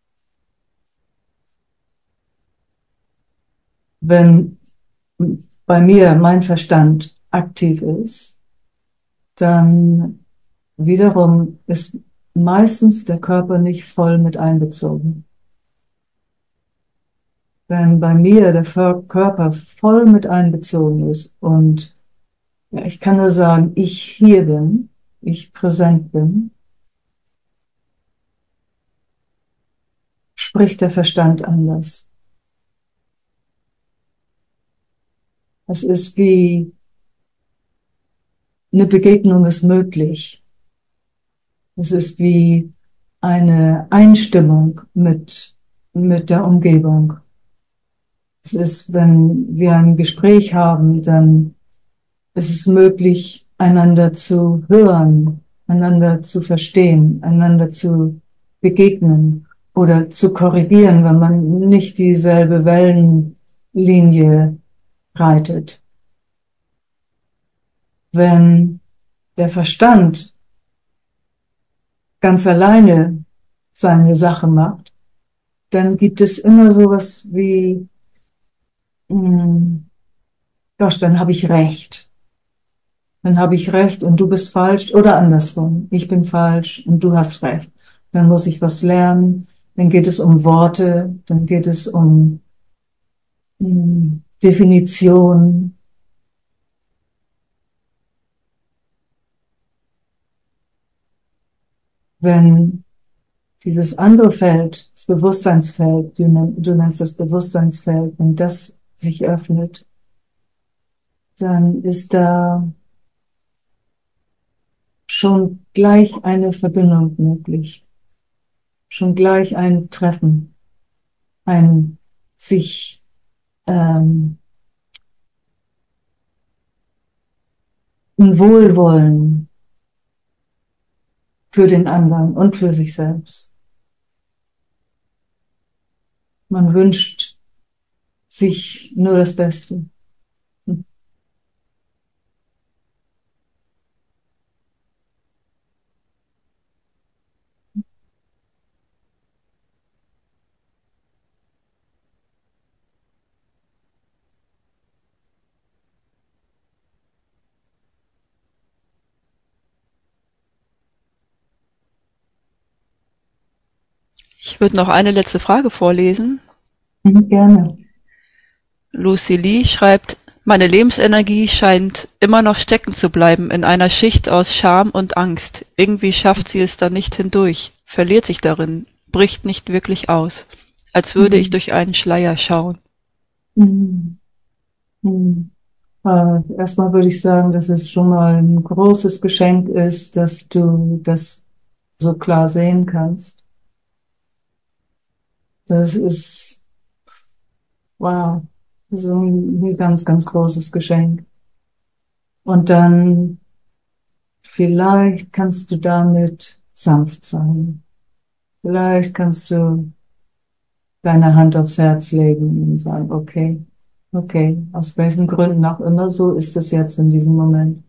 wenn bei mir mein Verstand aktiv ist, dann wiederum ist meistens der Körper nicht voll mit einbezogen. Wenn bei mir der Körper voll mit einbezogen ist und ja, ich kann nur sagen, ich hier bin, ich präsent bin, spricht der Verstand anders. Es ist wie eine Begegnung ist möglich. Es ist wie eine Einstimmung mit, mit der Umgebung. Es ist, wenn wir ein Gespräch haben, dann ist es möglich, einander zu hören, einander zu verstehen, einander zu begegnen oder zu korrigieren, wenn man nicht dieselbe Wellenlinie reitet. Wenn der Verstand ganz alleine seine Sache macht, dann gibt es immer sowas wie, mh, Gosh, dann habe ich recht. Dann habe ich recht und du bist falsch oder andersrum. Ich bin falsch und du hast recht. Dann muss ich was lernen. Dann geht es um Worte. Dann geht es um mh, Definition. Wenn dieses andere Feld, das Bewusstseinsfeld, du, nenn, du nennst das Bewusstseinsfeld, wenn das sich öffnet, dann ist da schon gleich eine Verbindung möglich. Schon gleich ein Treffen. ein sich ähm, ein Wohlwollen für den anderen und für sich selbst. Man wünscht sich nur das Beste. Ich würde noch eine letzte Frage vorlesen. Mhm, gerne. Lucy Lee schreibt, meine Lebensenergie scheint immer noch stecken zu bleiben in einer Schicht aus Scham und Angst. Irgendwie schafft sie es da nicht hindurch, verliert sich darin, bricht nicht wirklich aus, als würde Mhm. ich durch einen Schleier schauen. Mhm. Mhm. Äh, erstmal würde ich sagen, dass es schon mal ein großes Geschenk ist, dass du das so klar sehen kannst. Das ist, wow, das ist ein, ein ganz, ganz großes Geschenk. Und dann vielleicht kannst du damit sanft sein. Vielleicht kannst du deine Hand aufs Herz legen und sagen, okay, okay, aus welchen Gründen auch immer, so ist es jetzt in diesem Moment.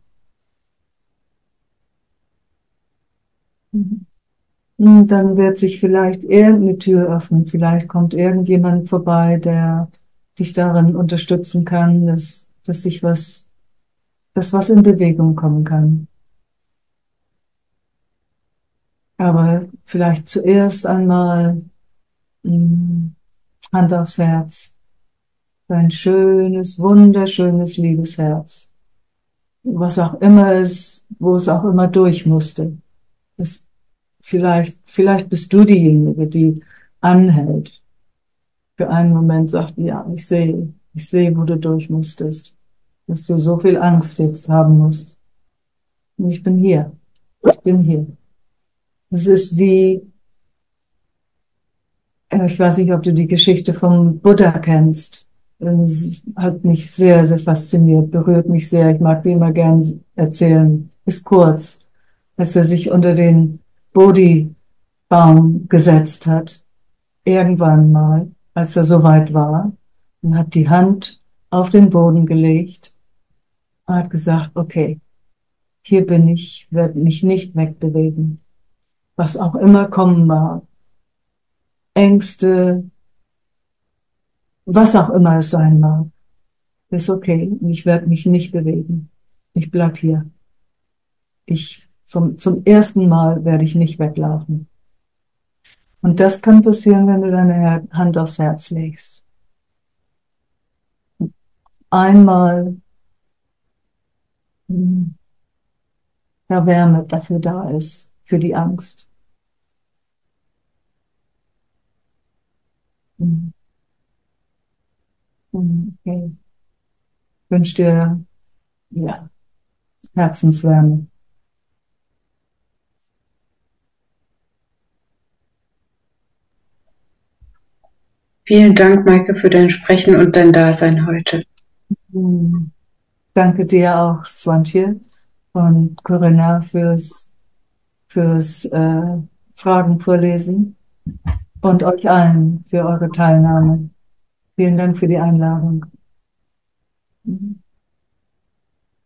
Mhm. Und dann wird sich vielleicht irgendeine Tür öffnen, vielleicht kommt irgendjemand vorbei, der dich darin unterstützen kann, dass, dass sich was, dass was in Bewegung kommen kann. Aber vielleicht zuerst einmal mh, Hand aufs Herz, dein schönes, wunderschönes, liebes Herz. Was auch immer es, wo es auch immer durch musste. Es, vielleicht, vielleicht bist du diejenige, die anhält. Für einen Moment sagt, ja, ich sehe, ich sehe, wo du durch musstest. Dass du so viel Angst jetzt haben musst. Und ich bin hier. Ich bin hier. Es ist wie, äh, ich weiß nicht, ob du die Geschichte vom Buddha kennst. Es hat mich sehr, sehr fasziniert, berührt mich sehr. Ich mag die immer gern erzählen. Ist kurz, als er sich unter den Bodhi-Baum gesetzt hat. Irgendwann mal, als er soweit war, und hat die Hand auf den Boden gelegt und hat gesagt, okay, hier bin ich, werde mich nicht wegbewegen. Was auch immer kommen mag. Ängste, was auch immer es sein mag. Ist okay. Und ich werde mich nicht bewegen. Ich bleib hier. Ich, vom, zum ersten Mal werde ich nicht weglaufen. Und das kann passieren, wenn du deine Hand aufs Herz legst. Einmal, hm, ja, Wärme dafür da ist, für die Angst. Hm, hm, okay. Ich wünsche dir, ja, Herzenswärme. Vielen Dank, Maike, für dein Sprechen und dein Dasein heute. Hm. Danke dir auch, Swantje und Corinna fürs, fürs äh, Fragen vorlesen und euch allen für eure Teilnahme. Vielen Dank für die Einladung. Mhm.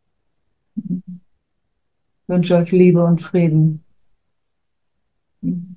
Ich wünsche euch Liebe und Frieden. Mhm.